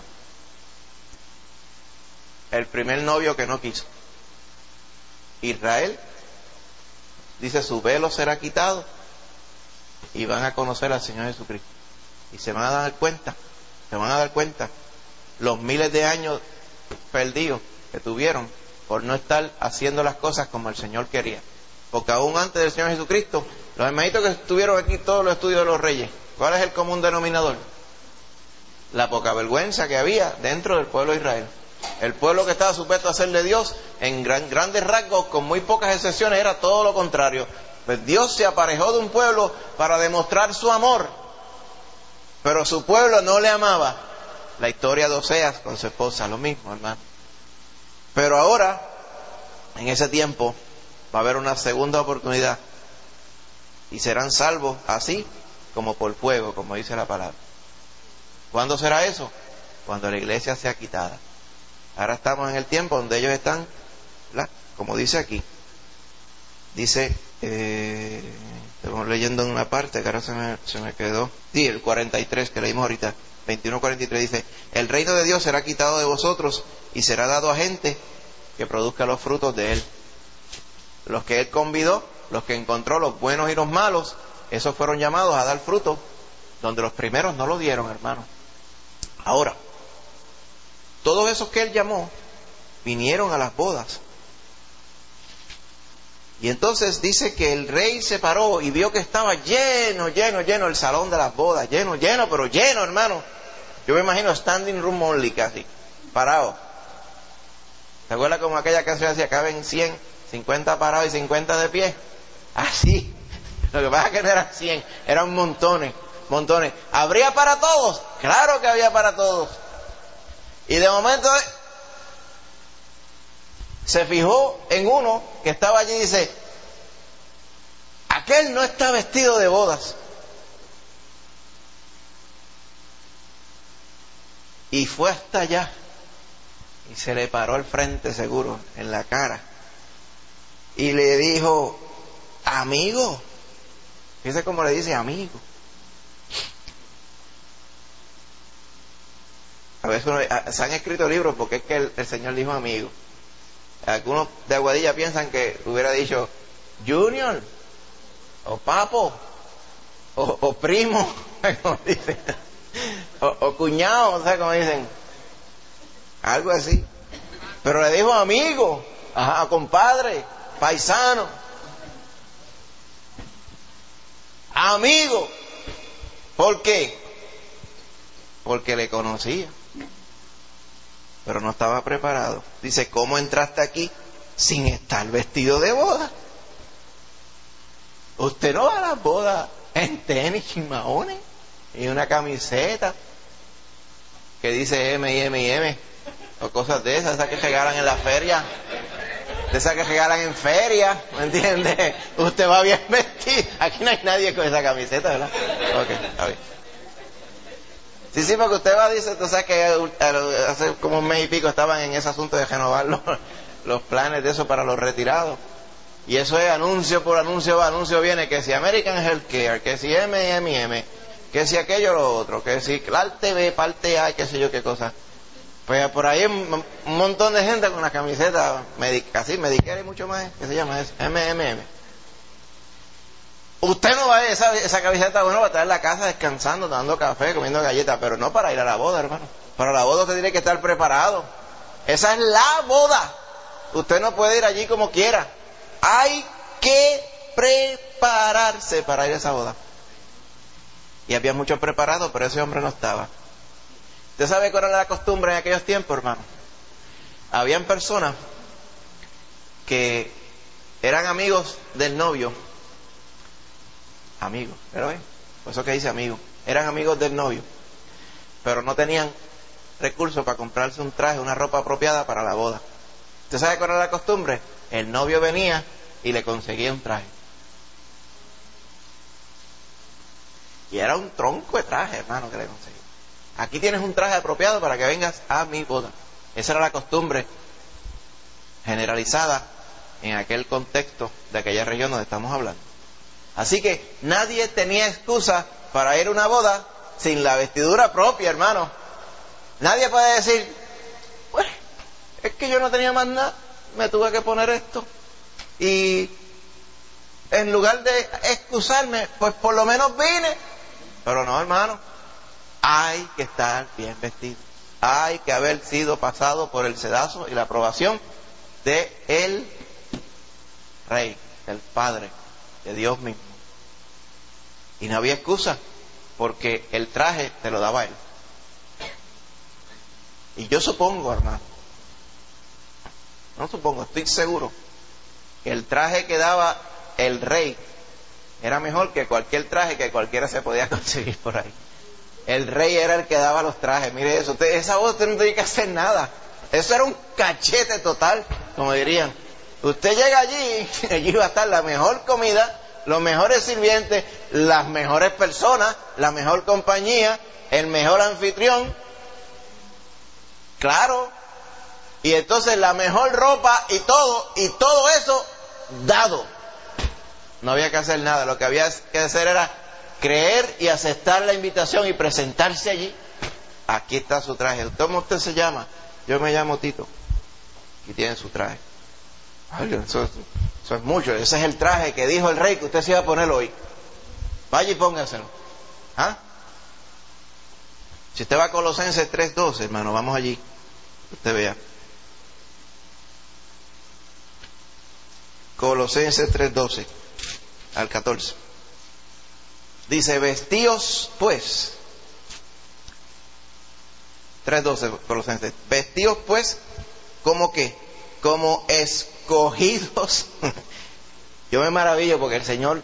El primer novio que no quiso. Israel, dice, su velo será quitado y van a conocer al Señor Jesucristo. Y se van a dar cuenta los miles de años perdidos que tuvieron por no estar haciendo las cosas como el Señor quería. Porque aún antes del Señor Jesucristo, los hermanitos que estuvieron aquí todos los estudios de los reyes, ¿cuál es el común denominador? La poca vergüenza que había dentro del pueblo de Israel. El pueblo que estaba supuesto a ser de Dios, en grandes rasgos, con muy pocas excepciones, era todo lo contrario. Pues Dios se aparejó de un pueblo para demostrar su amor, pero su pueblo no le amaba. La historia de Oseas con su esposa, lo mismo, hermano. Pero ahora, en ese tiempo, va a haber una segunda oportunidad y serán salvos así como por fuego, como dice la palabra. ¿Cuándo será eso? Cuando la iglesia sea quitada. Ahora estamos en el tiempo donde ellos están, ¿verdad?, como dice aquí. Dice, estamos leyendo en una parte que ahora se me quedó. Sí, el 43 que leímos ahorita, 21:43 dice, el reino de Dios será quitado de vosotros y será dado a gente que produzca los frutos de él. Los que él convidó, los que encontró, los buenos y los malos, esos fueron llamados a dar fruto, donde los primeros no lo dieron, hermano. Ahora, todos esos que él llamó vinieron a las bodas. Y entonces dice que el rey se paró y vio que estaba lleno el salón de las bodas, lleno, hermano. Yo me imagino standing room only casi, parado. ¿Te acuerdas como aquella canción decía, caben 100, 50 parados y 50 de pie? Así. Lo que pasa es que no eran 100, eran montones. ¿Habría para todos? Claro que había para todos. Y de momento se fijó en uno que estaba allí y dice, aquel no está vestido de bodas. Y fue hasta allá y se le paró al frente seguro, en la cara, y le dijo, amigo. Fíjese cómo le dice amigo. A veces se han escrito libros porque es que el Señor dijo amigo. Algunos de Aguadilla piensan que hubiera dicho Junior, o Papo, o primo, como dicen, o cuñado, o sea, como dicen, algo así. Pero le dijo amigo. Ajá, compadre, paisano, amigo. ¿Por qué? Porque le conocía, pero no estaba preparado. Dice, ¿cómo entraste aquí sin estar vestido de boda? Usted no va a las bodas en tenis y maones y una camiseta que dice M y M y M o cosas de esas que regalan en la feria, de esas que regalan en feria, ¿me entiende? Usted va bien vestido. Aquí no hay nadie con esa camiseta, ¿verdad? Ok, está bien. Sí, porque usted va, dice, tú sabes que hace como un mes y pico estaban en ese asunto de renovar los planes de eso para los retirados. Y eso es anuncio por anuncio, anuncio viene, que si American Healthcare, que si M&M, que si aquello lo otro, que si Clark TV, parte A, qué sé yo qué cosa. Pues por ahí un montón de gente con una camiseta así, Medicare y mucho más, ¿qué se llama eso? M&M. Usted no va a ver esa camiseta, bueno, va a estar en la casa descansando, tomando café, comiendo galletas, pero no para ir a la boda, hermano. Para la boda usted tiene que estar preparado. Esa es la boda. Usted no puede ir allí como quiera. Hay que prepararse para ir a esa boda. Y había muchos preparados, pero ese hombre no estaba. ¿Usted sabe cuál era la costumbre en aquellos tiempos, hermano? Habían personas que eran amigos del novio. Amigos, ¿pero ven? Por eso que dice amigos. Eran amigos del novio, pero no tenían recursos para comprarse un traje, una ropa apropiada para la boda. ¿Usted sabe cuál era la costumbre? El novio venía y le conseguía un traje. Y era un tronco de traje, hermano, que le conseguía. Aquí tienes un traje apropiado para que vengas a mi boda. Esa era la costumbre generalizada en aquel contexto de aquella región donde estamos hablando. Así que nadie tenía excusa para ir a una boda sin la vestidura propia, hermano. Nadie puede decir, bueno, es que yo no tenía más nada, me tuve que poner esto. Y en lugar de excusarme, pues por lo menos vine. Pero no, hermano, hay que estar bien vestido. Hay que haber sido pasado por el sedazo y la aprobación de el Rey, el Padre, de Dios mismo. Y no había excusa, porque el traje te lo daba él. Y yo supongo, hermano, no supongo, estoy seguro, que el traje que daba el rey era mejor que cualquier traje que cualquiera se podía conseguir por ahí. El rey era el que daba los trajes. Mire eso, esa voz usted no tenía que hacer nada. Eso era un cachete total, como dirían. Usted llega allí, allí va a estar la mejor comida, los mejores sirvientes, las mejores personas, la mejor compañía, el mejor anfitrión. Claro. Y entonces la mejor ropa y todo eso dado. No había que hacer nada, lo que había que hacer era creer y aceptar la invitación y presentarse allí. Aquí está su traje. ¿Cómo usted se llama? Yo me llamo Tito. Aquí tiene su traje. Ay, eso es mucho. Ese es el traje que dijo el rey que usted se iba a poner hoy. Vaya y póngaselo. ¿Ah? Si usted va a Colosenses 3:12, hermano, vamos allí. Usted vea. Colosenses 3:12 al 14. Dice, vestíos pues. 3:12 Colosenses. Vestíos pues, ¿cómo qué? Como escogidos. Yo me maravillo porque el Señor,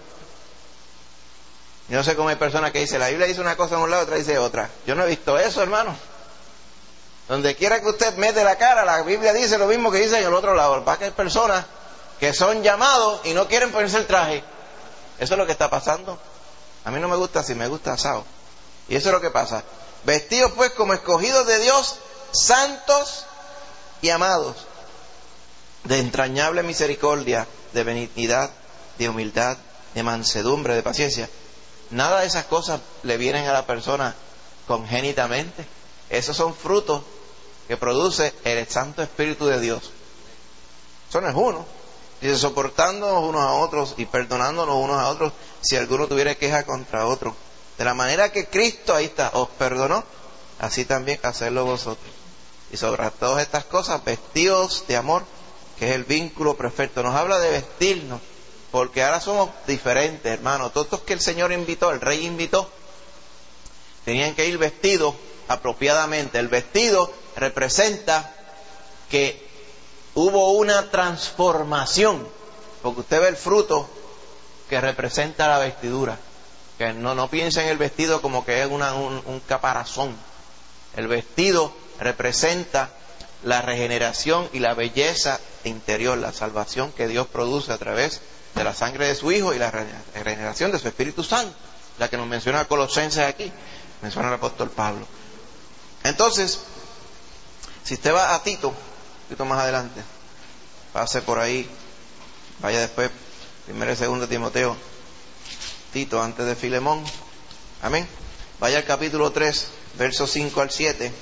yo no sé cómo hay personas que dicen, la Biblia dice una cosa en un lado, otra dice otra. Yo no he visto eso, hermano. Donde quiera que usted mete la cara, la Biblia dice lo mismo que dice en el otro lado. Para que hay personas que son llamados y no quieren ponerse el traje. Eso es lo que está pasando. A mí no me gusta así, me gusta asado. Y eso es lo que pasa. Vestidos pues como escogidos de Dios, santos y amados, de entrañable misericordia, de benignidad, de humildad, de mansedumbre, de paciencia. Nada de esas cosas le vienen a la persona congénitamente. Esos son frutos que produce el Santo Espíritu de Dios. Eso no es uno. Dice, soportándonos unos a otros y perdonándonos unos a otros si alguno tuviera queja contra otro. De la manera que Cristo, ahí está, os perdonó, así también hacedlo vosotros. Y sobre todas estas cosas, vestidos de amor, que es el vínculo perfecto. Nos habla de vestirnos, porque ahora somos diferentes, hermano. Todos los que el Señor invitó, el Rey invitó, tenían que ir vestidos apropiadamente. El vestido representa que hubo una transformación, porque usted ve el fruto que representa la vestidura. Que no piensa en el vestido como que es un caparazón. El vestido representa la regeneración y la belleza interior, la salvación que Dios produce a través de la sangre de su Hijo y la regeneración de su Espíritu Santo, la que nos menciona Colosenses aquí, menciona el apóstol Pablo. Entonces, si usted va a Tito, un poquito más adelante, pase por ahí, vaya después, 1 y 2 Timoteo, Tito antes de Filemón, amén, vaya al capítulo 3, versos 5 al 7,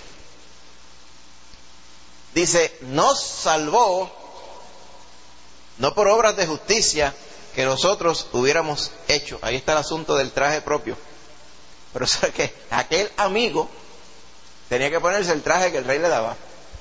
dice, nos salvó, no por obras de justicia que nosotros hubiéramos hecho. Ahí está el asunto del traje propio. Pero sabe que aquel amigo tenía que ponerse el traje que el rey le daba.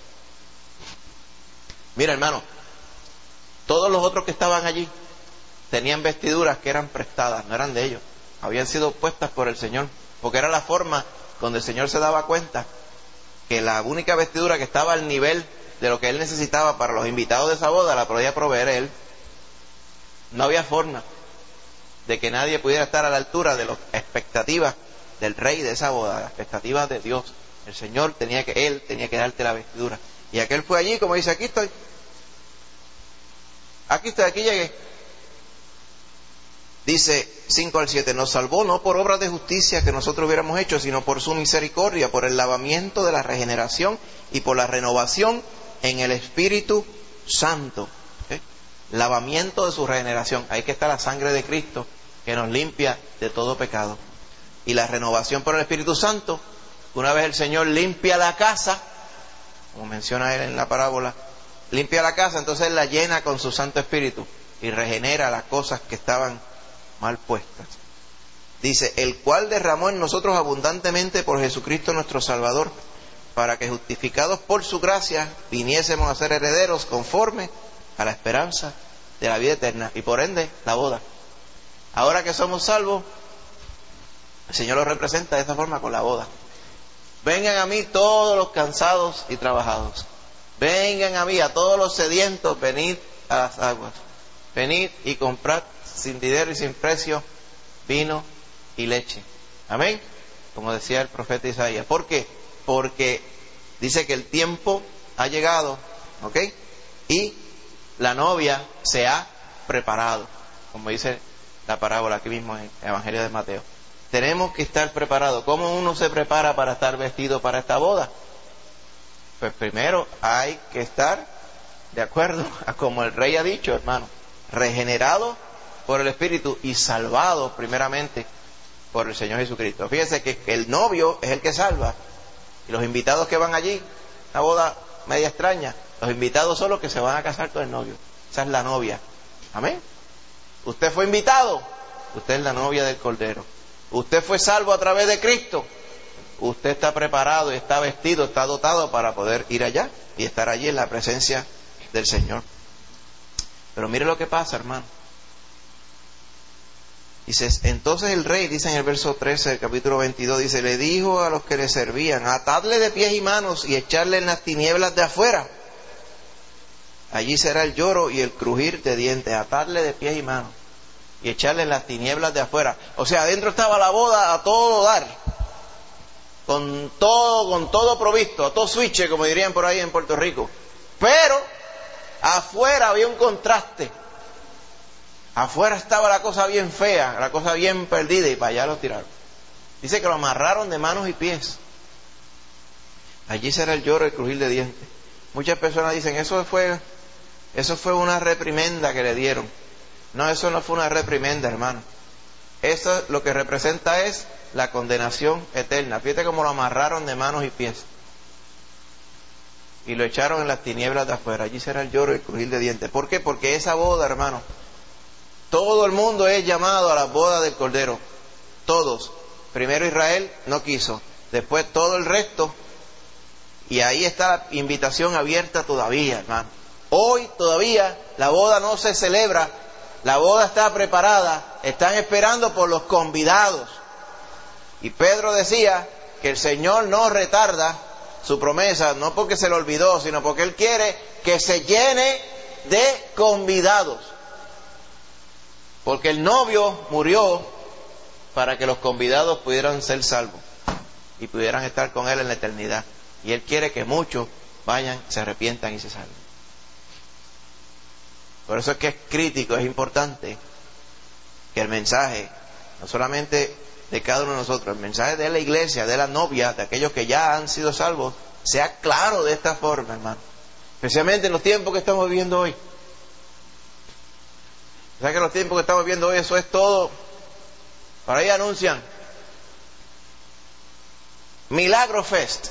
Mira, hermano, todos los otros que estaban allí tenían vestiduras que eran prestadas, no eran de ellos. Habían sido puestas por el Señor, porque era la forma donde el Señor se daba cuenta que la única vestidura que estaba al nivel de lo que él necesitaba para los invitados de esa boda la podía proveer él. No había forma de que nadie pudiera estar a la altura de las expectativas del rey de esa boda, las expectativas de Dios. El Señor él tenía que darte la vestidura. Y aquel fue allí, como dice, aquí estoy, aquí llegué. Dice 5 al 7, nos salvó no por obras de justicia que nosotros hubiéramos hecho, sino por su misericordia, por el lavamiento de la regeneración y por la renovación en el Espíritu Santo. Lavamiento de su regeneración. Ahí que está la sangre de Cristo que nos limpia de todo pecado. Y la renovación por el Espíritu Santo, una vez el Señor limpia la casa, como menciona él en la parábola, limpia la casa, entonces él la llena con su Santo Espíritu y regenera las cosas que estaban mal puestas. Dice, el cual derramó en nosotros abundantemente por Jesucristo nuestro Salvador, para que justificados por su gracia viniésemos a ser herederos conforme a la esperanza de la vida eterna y por ende la boda. Ahora que somos salvos, el Señor los representa de esta forma con la boda. Vengan a mí todos los cansados y trabajados. Vengan a mí a todos los sedientos, venid a las aguas. Venid y comprad sin dinero y sin precio vino y leche. Amén. Como decía el profeta Isaías. ¿Por qué? Porque dice que el tiempo ha llegado, ¿ok? Y la novia se ha preparado, como dice la parábola aquí mismo en el Evangelio de Mateo. Tenemos que estar preparados. ¿Cómo uno se prepara para estar vestido para esta boda? Pues primero hay que estar de acuerdo a como el rey ha dicho, hermano, regenerado por el Espíritu y salvado primeramente por el Señor Jesucristo. Fíjense que el novio es el que salva y los invitados que van allí, una boda media extraña, los invitados son los que se van a casar con el novio. Esa es la novia. Amén. Usted fue invitado, usted es la novia del Cordero. Usted fue salvo a través de Cristo. Usted está preparado y está vestido, está dotado para poder ir allá y estar allí en la presencia del Señor. Pero mire lo que pasa, hermano. Dice, entonces el rey, dice en el verso 13 del capítulo 22, dice, le dijo a los que le servían, atadle de pies y manos y echarle en las tinieblas de afuera. Allí será el lloro y el crujir de dientes. Atarle de pies y manos y echarle en las tinieblas de afuera. O sea, adentro estaba la boda a todo dar, con todo provisto, a todo switch, como dirían por ahí en Puerto Rico. Pero afuera había un contraste. Afuera estaba la cosa bien fea, la cosa bien perdida, y para allá lo tiraron. Dice que lo amarraron de manos y pies. Allí será el lloro y el crujir de dientes. Muchas personas dicen, eso fue una reprimenda que le dieron. No, eso no fue una reprimenda, hermano. Eso lo que representa es la condenación eterna. Fíjate cómo lo amarraron de manos y pies y lo echaron en las tinieblas de afuera. Allí será el lloro y el crujir de dientes. ¿Por qué? Porque esa boda, hermano, todo el mundo es llamado a la boda del Cordero. Todos. Primero Israel no quiso, después todo el resto. Y ahí está la invitación abierta todavía, hermano. Hoy todavía la boda no se celebra, la boda está preparada, están esperando por los convidados. Y Pedro decía que el Señor no retarda su promesa, no porque se lo olvidó, sino porque Él quiere que se llene de convidados. Porque el novio murió para que los convidados pudieran ser salvos y pudieran estar con Él en la eternidad. Y Él quiere que muchos vayan, se arrepientan y se salven. Por eso es que es crítico, es importante que el mensaje, no solamente de cada uno de nosotros, el mensaje de la iglesia, de la novia, de aquellos que ya han sido salvos, sea claro de esta forma, hermano. Especialmente en los tiempos que estamos viviendo hoy. O sea que los tiempos que estamos viviendo hoy, eso es todo. Por ahí anuncian Milagro Fest.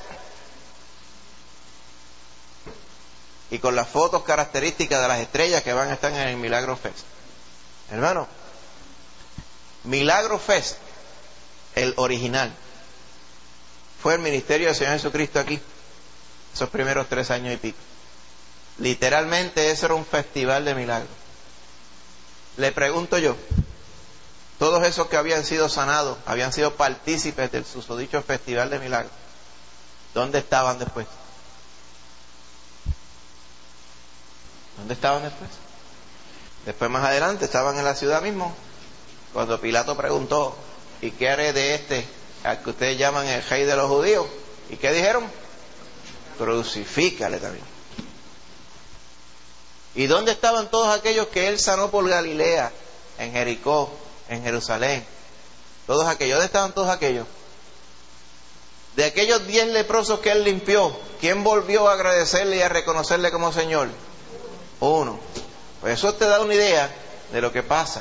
Y con las fotos características de las estrellas que van a estar en el Milagro Fest. Hermano, Milagro Fest, el original, fue el ministerio del Señor Jesucristo aquí, esos primeros 3 años y pico. Literalmente ese era un festival de milagros. Le pregunto yo, todos esos que habían sido sanados, habían sido partícipes del susodicho festival de milagros, ¿dónde estaban después? ¿Dónde estaban después? Después, más adelante, estaban en la ciudad mismo, cuando Pilato preguntó, ¿y qué haré de este al que ustedes llaman el rey de los judíos? ¿Y qué dijeron? Crucifícale también. ¿Y dónde estaban todos aquellos que Él sanó por Galilea, en Jericó, en Jerusalén? Todos aquellos. ¿Dónde estaban todos aquellos? De aquellos 10 leprosos que Él limpió, ¿quién volvió a agradecerle y a reconocerle como Señor? Uno. Pues eso te da una idea de lo que pasa.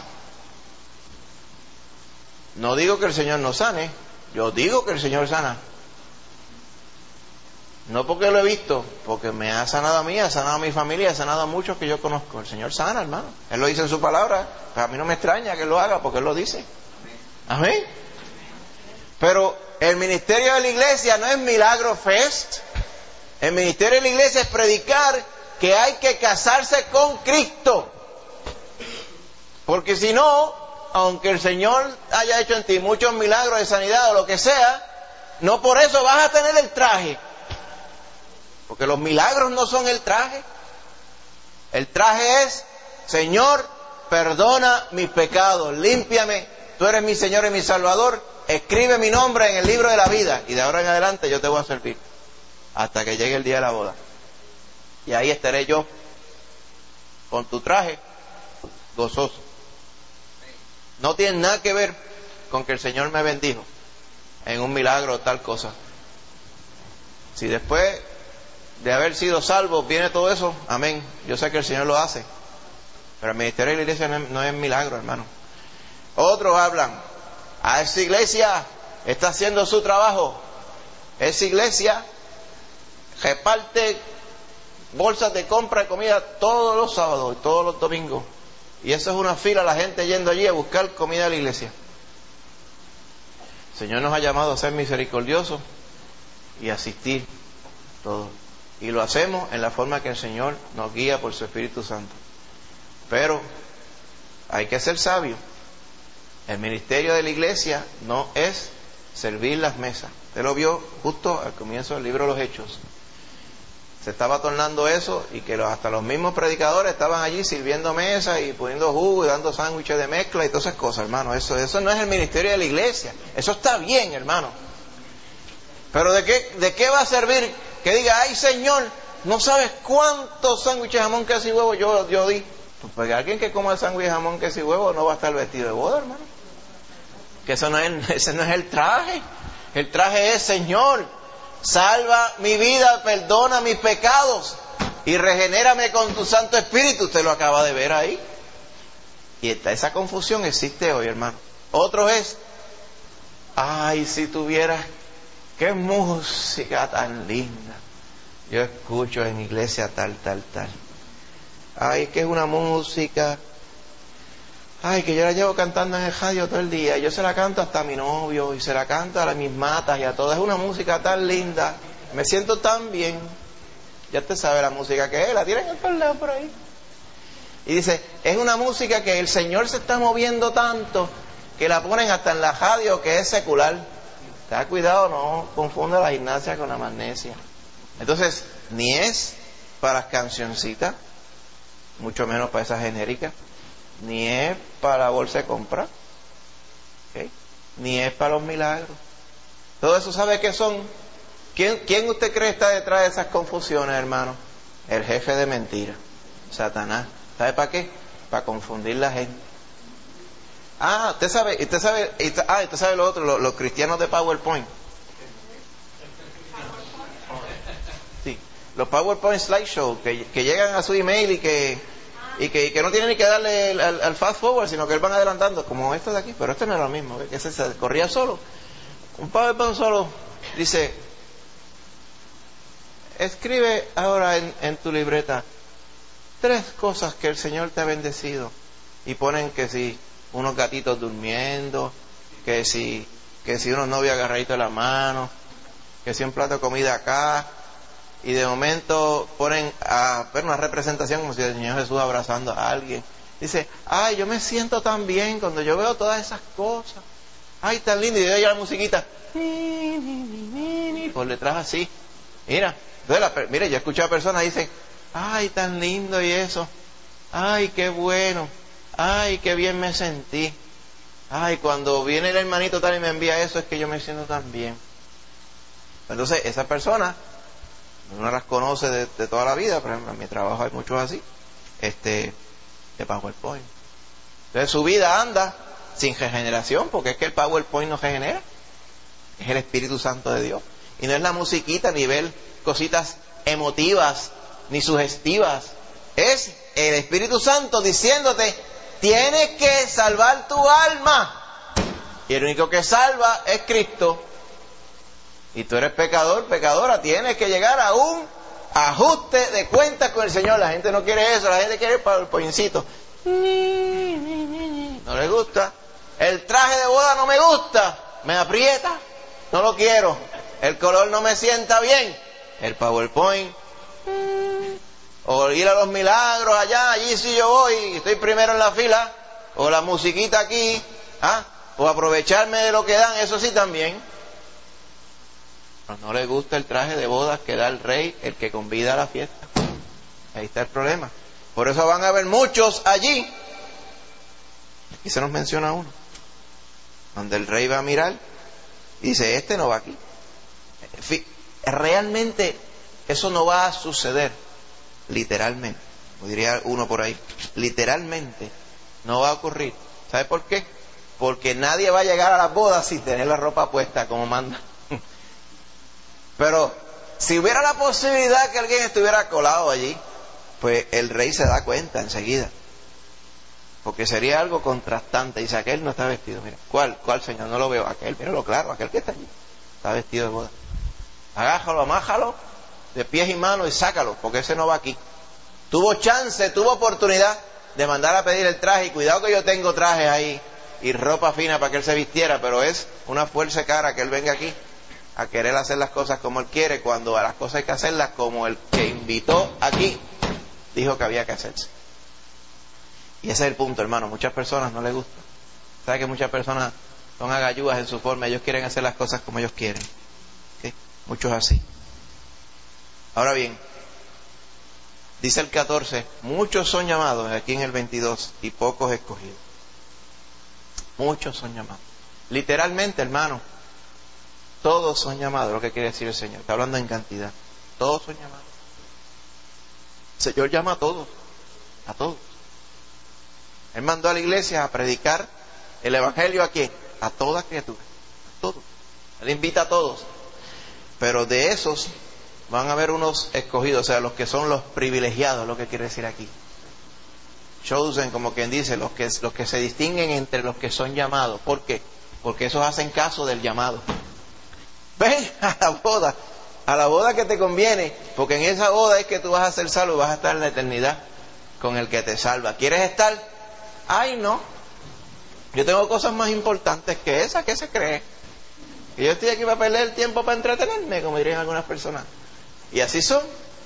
No digo que el Señor no sane, yo digo que el Señor sana. No porque lo he visto, porque me ha sanado a mí, ha sanado a mi familia, ha sanado a muchos que yo conozco. El Señor sana, hermano. Él lo dice en su palabra. Pues a mí no me extraña que Él lo haga, porque Él lo dice. Amén. Pero el ministerio de la iglesia no es Milagro Fest. El ministerio de la iglesia es predicar que hay que casarse con Cristo. Porque si no, aunque el Señor haya hecho en ti muchos milagros de sanidad o lo que sea, no por eso vas a tener el traje. Porque los milagros no son el traje. El traje es, Señor, perdona mis pecados, límpiame, tú eres mi Señor y mi Salvador, escribe mi nombre en el libro de la vida y de ahora en adelante yo te voy a servir hasta que llegue el día de la boda. Y ahí estaré yo con tu traje gozoso. No tiene nada que ver con que el Señor me bendijo en un milagro o tal cosa. Si después de haber sido salvo viene todo eso, amén, yo sé que el Señor lo hace, pero el ministerio de la iglesia no es milagro, hermano. Otros hablan, esa iglesia está haciendo su trabajo, esa iglesia reparte bolsas de compra de comida todos los sábados y todos los domingos, y eso es una fila, la gente yendo allí a buscar comida a la iglesia. El Señor nos ha llamado a ser misericordiosos y asistir todo. Y lo hacemos en la forma que el Señor nos guía por su Espíritu Santo. Pero hay que ser sabio. El ministerio de la iglesia no es servir las mesas. Usted lo vio justo al comienzo del libro de los Hechos. Se estaba tornando eso y que hasta los mismos predicadores estaban allí sirviendo mesas y poniendo jugo y dando sándwiches de mezcla y todas esas cosas, hermano. Eso no es el ministerio de la iglesia. Eso está bien, hermano. Pero ¿de qué va a servir que diga, ay Señor, no sabes cuántos sándwiches de jamón, queso y huevo yo di? Pues porque alguien que coma sándwich de jamón, queso y huevo no va a estar vestido de boda, hermano. Que ese no es el traje. El traje es, Señor, salva mi vida, perdona mis pecados y regenérame con tu Santo Espíritu. Usted lo acaba de ver ahí. Y esa confusión existe hoy, hermano. Otro es, ay, si tuvieras, qué música tan linda yo escucho en iglesia tal. Ay, que es una música, ay, que yo la llevo cantando en el radio todo el día. Yo se la canto hasta a mi novio y se la canto a mis matas y a todas. Es una música tan linda, me siento tan bien. Ya usted sabe la música que es, la tienen en el lado por ahí. Y dice, es una música que el Señor se está moviendo tanto que la ponen hasta en la radio, que es secular. Ten cuidado, no confunda la gimnasia con la magnesia. Entonces, ni es para las cancioncitas, mucho menos para esas genéricas, ni es para la bolsa de compra, ¿okay? Ni es para los milagros. Todo eso, ¿sabe qué son? ¿Quién usted cree está detrás de esas confusiones, hermano? El jefe de mentira, Satanás. ¿Sabe para qué? Para confundir la gente. Usted sabe lo otro, los cristianos de PowerPoint. Sí, los PowerPoint slideshow que llegan a su email y que no tienen ni que darle al fast forward, sino que él van adelantando, como esto de aquí, pero esto no es lo mismo, que ese se corría solo. Un PowerPoint solo dice, escribe ahora en tu libreta 3 cosas que el Señor te ha bendecido, y ponen que si unos gatitos durmiendo, que si unos novios agarraditos de la mano, que si un plato de comida acá, y de momento ponen a ver una representación como si el Señor Jesús abrazando a alguien. Dice, ay, yo me siento tan bien cuando yo veo todas esas cosas, ay, tan lindo, y de ahí la musiquita por detrás así, mira, yo he escuchado a personas que dicen, ay, tan lindo y eso, ay, qué bueno, ay, qué bien me sentí, ay, cuando viene el hermanito tal y me envía eso, es que yo me siento tan bien. Entonces, esas personas, uno las conoce de toda la vida, por ejemplo, en mi trabajo hay muchos así, de PowerPoint. Entonces, su vida anda sin regeneración, porque es que el PowerPoint no regenera, es el Espíritu Santo de Dios. Y no es la musiquita, ni ver cositas emotivas, ni sugestivas. Es el Espíritu Santo diciéndote, tienes que salvar tu alma. Y el único que salva es Cristo. Y tú eres pecador, pecadora, tienes que llegar a un ajuste de cuentas con el Señor. La gente no quiere eso, la gente quiere el PowerPointcito. No le gusta. El traje de boda no me gusta, me aprieta, no lo quiero. El color no me sienta bien. El PowerPoint. O ir a los milagros allí sí yo voy, estoy primero en la fila. O la musiquita aquí, o aprovecharme de lo que dan, eso sí también. Pero no le gusta el traje de bodas que da el rey, el que convida a la fiesta. Ahí está el problema. Por eso van a haber muchos allí. Aquí se nos menciona uno, donde el rey va a mirar y dice, este no va aquí. Realmente eso no va a suceder, literalmente, como diría uno por ahí, literalmente no va a ocurrir. ¿Sabe por qué? Porque nadie va a llegar a las bodas sin tener la ropa puesta como manda. Pero si hubiera la posibilidad que alguien estuviera colado allí, pues el rey se da cuenta enseguida, porque sería algo contrastante. Dice, aquel no está vestido, mira, ¿cuál señor? No lo veo, aquel, míralo claro, aquel que está allí está vestido de boda. Agájalo, amájalo de pies y manos y sácalo, porque ese no va aquí. Tuvo oportunidad de mandar a pedir el traje, y cuidado que yo tengo trajes ahí y ropa fina para que él se vistiera, pero es una fuerza cara que él venga aquí a querer hacer las cosas como él quiere, cuando a las cosas hay que hacerlas como el que invitó aquí dijo que había que hacerse. Y ese es el punto, hermano. Muchas personas no les gusta. ¿Sabe que muchas personas son agayúas en su forma? Ellos quieren hacer las cosas como ellos quieren. ¿Okay? Muchos así. Ahora bien, dice el 14, muchos son llamados, aquí en el 22, y pocos escogidos. Muchos son llamados. Literalmente, hermano, todos son llamados, lo que quiere decir el Señor. Está hablando en cantidad. Todos son llamados. El Señor llama a todos. A todos. Él mandó a la iglesia a predicar el evangelio ¿a quién? A toda criatura. A todos. Él invita a todos. Pero de esos van a haber unos escogidos, o sea, los que son los privilegiados, lo que quiere decir aquí. Chosen, como quien dice, los que se distinguen entre los que son llamados. ¿Por qué? Porque esos hacen caso del llamado. Ven a la boda que te conviene, porque en esa boda es que tú vas a ser salvo y vas a estar en la eternidad con el que te salva. ¿Quieres estar? Ay, no. Yo tengo cosas más importantes que esa. ¿Qué se cree? Que yo estoy aquí para perder el tiempo para entretenerme, como dirían algunas personas. Y así son.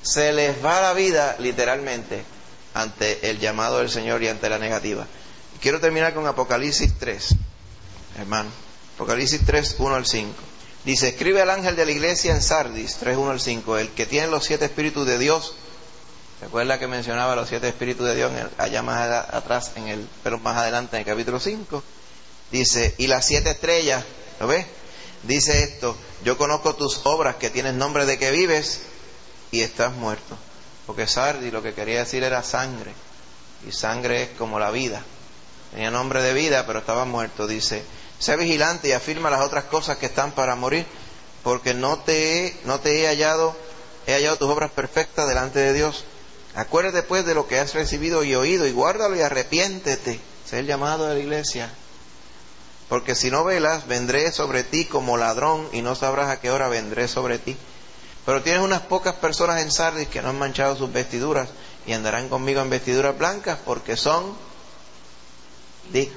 se les va la vida literalmente ante el llamado del Señor y ante la negativa. Quiero terminar con Apocalipsis 3, hermano. Apocalipsis 3, 1 al 5. Dice: escribe al ángel de la iglesia en Sardis, 3, 1 al 5, el que tiene los 7 espíritus de Dios. Recuerda que mencionaba los 7 espíritus de Dios allá más atrás, pero más adelante en el capítulo 5. Dice: y las 7 estrellas, ¿lo ves? Dice esto: yo conozco tus obras, que tienes nombre de que vives y estás muerto. Porque Sardis lo que quería decir era sangre, y sangre es como la vida. Tenía nombre de vida, pero estaba muerto. Dice: sé vigilante y afirma las otras cosas que están para morir, porque no te he hallado tus obras perfectas delante de Dios. Acuérdate pues de lo que has recibido y oído, y guárdalo y arrepiéntete. Ese es el llamado de la iglesia. Porque si no velas, vendré sobre ti como ladrón, y no sabrás a qué hora vendré sobre ti. Pero tienes unas pocas personas en Sardis que no han manchado sus vestiduras, y andarán conmigo en vestiduras blancas, porque son dignas.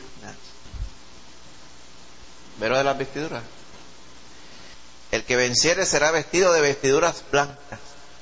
¿Pero de las vestiduras? El que venciere será vestido de vestiduras blancas,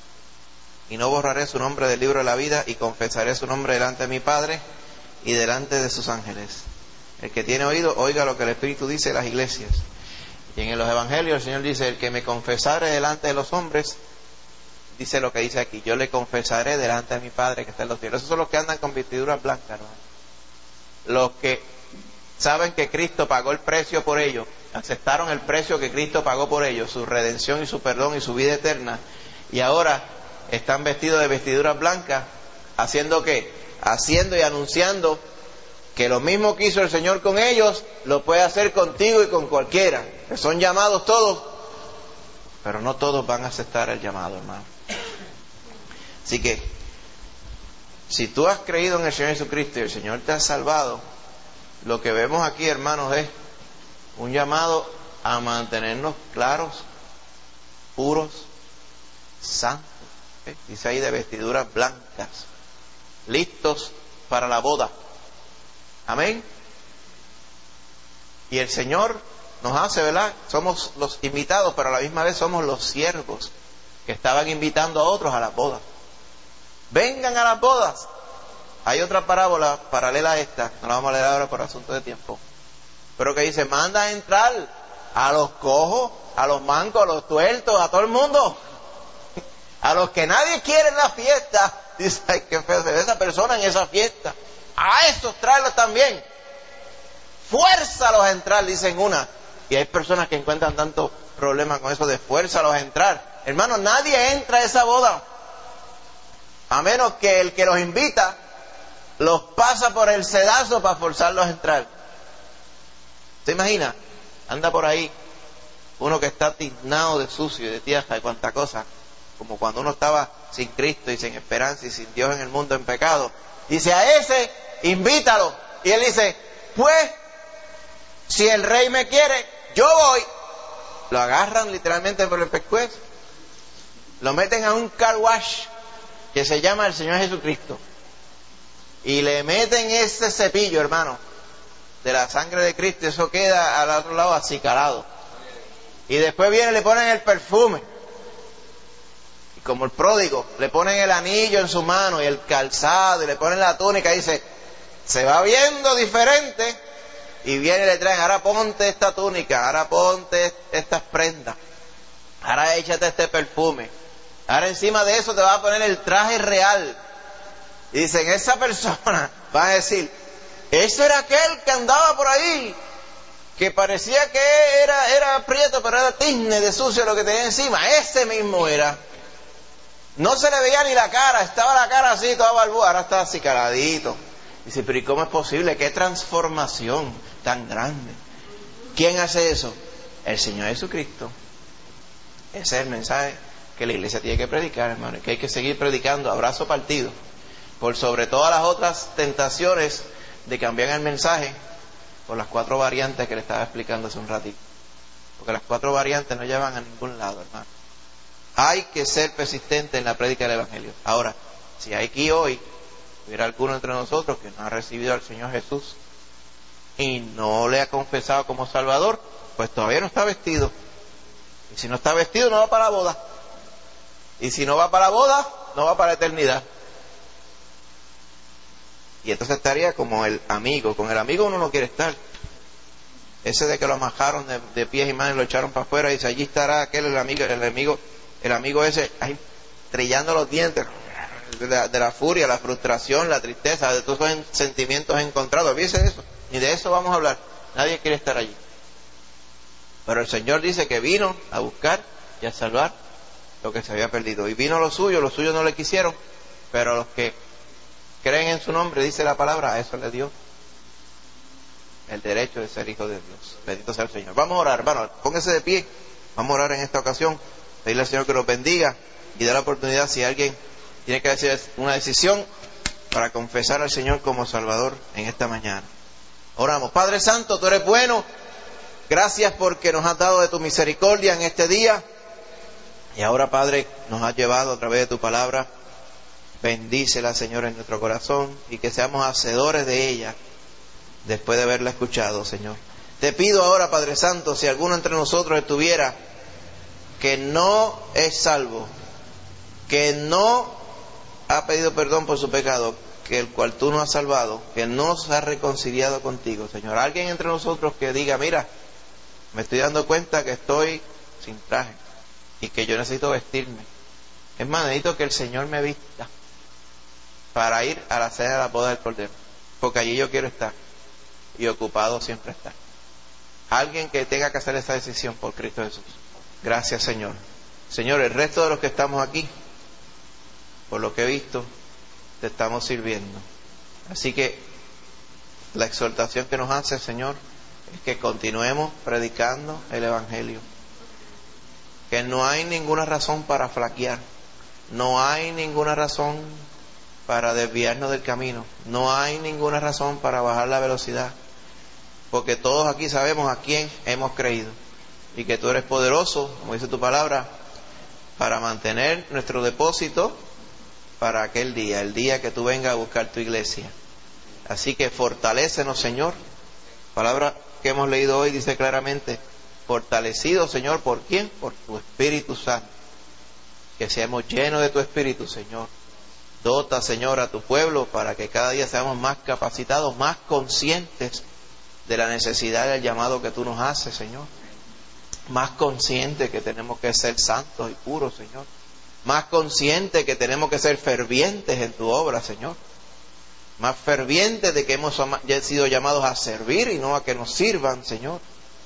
y no borraré su nombre del libro de la vida, y confesaré su nombre delante de mi Padre y delante de sus ángeles. El que tiene oído, oiga lo que el Espíritu dice a las iglesias. Y en los evangelios el Señor dice: el que me confesare delante de los hombres, dice lo que dice aquí: yo le confesaré delante de mi Padre que está en los cielos. Esos son los que andan con vestiduras blancas, ¿no? Los que saben que Cristo pagó el precio por ellos, aceptaron el precio que Cristo pagó por ellos, su redención y su perdón y su vida eterna, y ahora están vestidos de vestiduras blancas. ¿Haciendo qué? Haciendo y anunciando que lo mismo que hizo el Señor con ellos, lo puede hacer contigo y con cualquiera. Que son llamados todos, pero no todos van a aceptar el llamado, hermano. Así que, si tú has creído en el Señor Jesucristo y el Señor te ha salvado, lo que vemos aquí, hermanos, es un llamado a mantenernos claros, puros, santos. Dice ahí: de vestiduras blancas, listos para la boda. Amén. Y el Señor nos hace, ¿verdad? Somos los invitados, pero a la misma vez somos los siervos que estaban invitando a otros a las bodas. Vengan a las bodas. Hay otra parábola paralela a esta, no la vamos a leer ahora por asunto de tiempo, pero que dice: manda a entrar a los cojos, a los mancos, a los tuertos, a todo el mundo, a los que nadie quiere en la fiesta. Dice: ay, qué feo se ve esa persona en esa fiesta. A esos tráelos también, fuérzalos a entrar, dicen una. Y hay personas que encuentran tanto problema con eso de fuérzalos a entrar. Hermano, nadie entra a esa boda, a menos que el que los invita los pasa por el sedazo para forzarlos a entrar. ¿Se imagina? Anda por ahí uno que está tiznado de sucio y de tierra y cuanta cosa, como cuando uno estaba sin Cristo y sin esperanza y sin Dios en el mundo en pecado. Dice: a ese invítalo. Y él dice: pues si el rey me quiere, yo voy. Lo agarran literalmente por el pescuezo, lo meten a un car wash que se llama el Señor Jesucristo, y le meten ese cepillo, hermano, de la sangre de Cristo, y eso queda al otro lado acicalado. Y después viene y le ponen el perfume, y como el pródigo, le ponen el anillo en su mano y el calzado, y le ponen la túnica, y dice: se va viendo diferente. Y viene y le traen: ahora ponte esta túnica, ahora ponte estas prendas, ahora échate este perfume, ahora encima de eso te va a poner el traje real. Y dicen: esa persona va a decir: ese era aquel que andaba por ahí, que parecía que era prieto, pero era tizne de sucio lo que tenía encima. Ese mismo era. No se le veía ni la cara, estaba la cara así, toda balbúa, ahora está así caladito. Dice: pero ¿y cómo es posible? ¿Qué transformación tan grande? ¿Quién hace eso? El Señor Jesucristo. Ese es el mensaje que la iglesia tiene que predicar, hermano, que hay que seguir predicando a brazo partido, por sobre todas las otras tentaciones de cambiar el mensaje, por las 4 variantes que le estaba explicando hace un ratito. Porque las 4 variantes no llevan a ningún lado, hermano. Hay que ser persistente en la prédica del Evangelio. Ahora, si hay aquí hoy hubiera alguno entre nosotros que no ha recibido al Señor Jesús y no le ha confesado como Salvador, pues todavía no está vestido. Y si no está vestido, no va para la boda. Y si no va para la boda, no va para la eternidad. Y entonces estaría como el amigo. Con el amigo uno no quiere estar. Ese de que lo amajaron de pies y manos y lo echaron para afuera, y dice, allí estará aquel, el amigo ese, ahí, trillando los dientes de la furia, la frustración, la tristeza, de todos esos sentimientos encontrados. Fíjese de eso, ni de eso vamos a hablar. Nadie quiere estar allí. Pero el Señor dice que vino a buscar y a salvar lo que se había perdido. Y vino los suyos no le quisieron, pero a los que creen en su nombre, dice la palabra, a eso le dio el derecho de ser hijo de Dios. Bendito sea el Señor. Vamos a orar, hermano, póngase de pie. Vamos a orar en esta ocasión, pedirle al Señor que los bendiga y dé la oportunidad, si alguien tiene que hacer una decisión, para confesar al Señor como Salvador en esta mañana. Oramos. Padre Santo, tú eres bueno. Gracias porque nos has dado de tu misericordia en este día. Y ahora, Padre, nos has llevado a través de tu palabra. Bendícela, Señor, en nuestro corazón, y que seamos hacedores de ella después de haberla escuchado, Señor. Te pido ahora, Padre Santo, si alguno entre nosotros estuviera que no es salvo, que no ha pedido perdón por su pecado, que el cual tú nos has salvado, que no se ha reconciliado contigo, Señor. Alguien entre nosotros que diga, mira, me estoy dando cuenta que estoy sin traje y que yo necesito vestirme. Es más, necesito que el Señor me vista para ir a la cena de la boda del Cordero, porque allí yo quiero estar y ocupado siempre estar. Alguien que tenga que hacer esa decisión por Cristo Jesús. Gracias, Señor. Señor, el resto de los que estamos aquí, por lo que he visto, te estamos sirviendo. Así que la exhortación que nos hace, Señor, es que continuemos predicando el Evangelio. Que no hay ninguna razón para flaquear. No hay ninguna razón para desviarnos del camino. No hay ninguna razón para bajar la velocidad. Porque todos aquí sabemos a quién hemos creído. Y que tú eres poderoso, como dice tu palabra, para mantener nuestro depósito para aquel día, el día que tú vengas a buscar tu iglesia. Así que fortalécenos, Señor. Palabra que hemos leído hoy dice claramente, fortalecido, Señor, ¿por quién? Por tu Espíritu Santo. Que seamos llenos de tu Espíritu, Señor. Dota, Señor, a tu pueblo para que cada día seamos más capacitados, más conscientes de la necesidad del llamado que tú nos haces, Señor. Más conscientes que tenemos que ser santos y puros, Señor. Más conscientes que tenemos que ser fervientes en tu obra, Señor. Más fervientes de que hemos sido llamados a servir y no a que nos sirvan, Señor.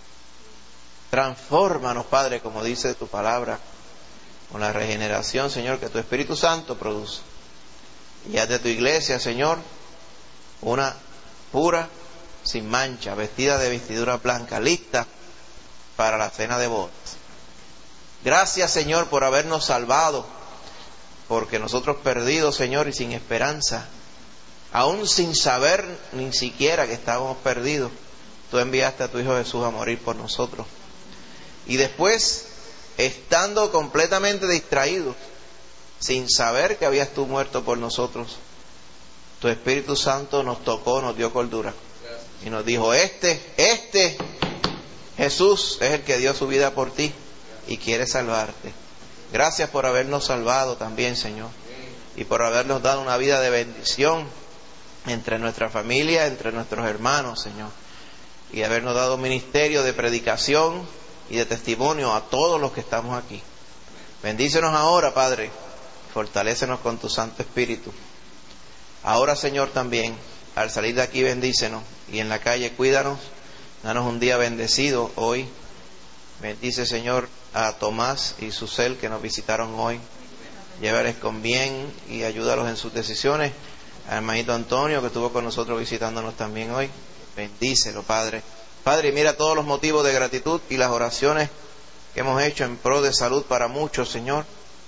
Transfórmanos, Padre, como dice tu palabra, con la regeneración, Señor, que tu Espíritu Santo produce. Y haz de tu iglesia, Señor, una pura, sin mancha, vestida de vestidura blanca, lista para la cena de bodas. Gracias, Señor, por habernos salvado, porque nosotros perdidos, Señor, y sin esperanza, aún sin saber ni siquiera que estábamos perdidos, tú enviaste a tu Hijo Jesús a morir por nosotros. Y después, estando completamente distraídos, sin saber que habías tú muerto por nosotros, tu Espíritu Santo nos tocó, nos dio cordura y nos dijo, este Jesús es el que dio su vida por ti y quiere salvarte. Gracias por habernos salvado también, Señor, y por habernos dado una vida de bendición entre nuestra familia, entre nuestros hermanos, Señor, y habernos dado ministerio de predicación y de testimonio a todos los que estamos aquí. Bendícenos ahora, Padre, fortalécenos con tu Santo Espíritu. Ahora, Señor, también, al salir de aquí, bendícenos, y en la calle cuídanos, danos un día bendecido hoy. Bendice, Señor, a Tomás y Susel que nos visitaron hoy. Llévales con bien y ayúdalos en sus decisiones. Al hermanito Antonio que estuvo con nosotros visitándonos también hoy. Bendícelo, Padre. Padre, mira todos los motivos de gratitud y las oraciones que hemos hecho en pro de salud para muchos, Señor.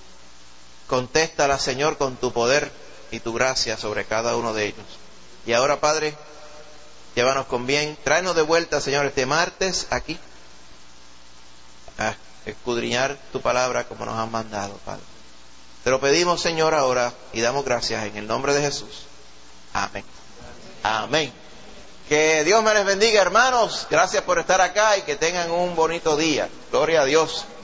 Contéstala, Señor, con tu poder y tu gracia sobre cada uno de ellos. Y ahora, Padre, llévanos con bien. Tráenos de vuelta, Señor, este martes aquí a escudriñar tu palabra como nos has mandado, Padre. Te lo pedimos, Señor, ahora y damos gracias en el nombre de Jesús. Amén. Amén. Que Dios me les bendiga, hermanos. Gracias por estar acá y que tengan un bonito día. Gloria a Dios.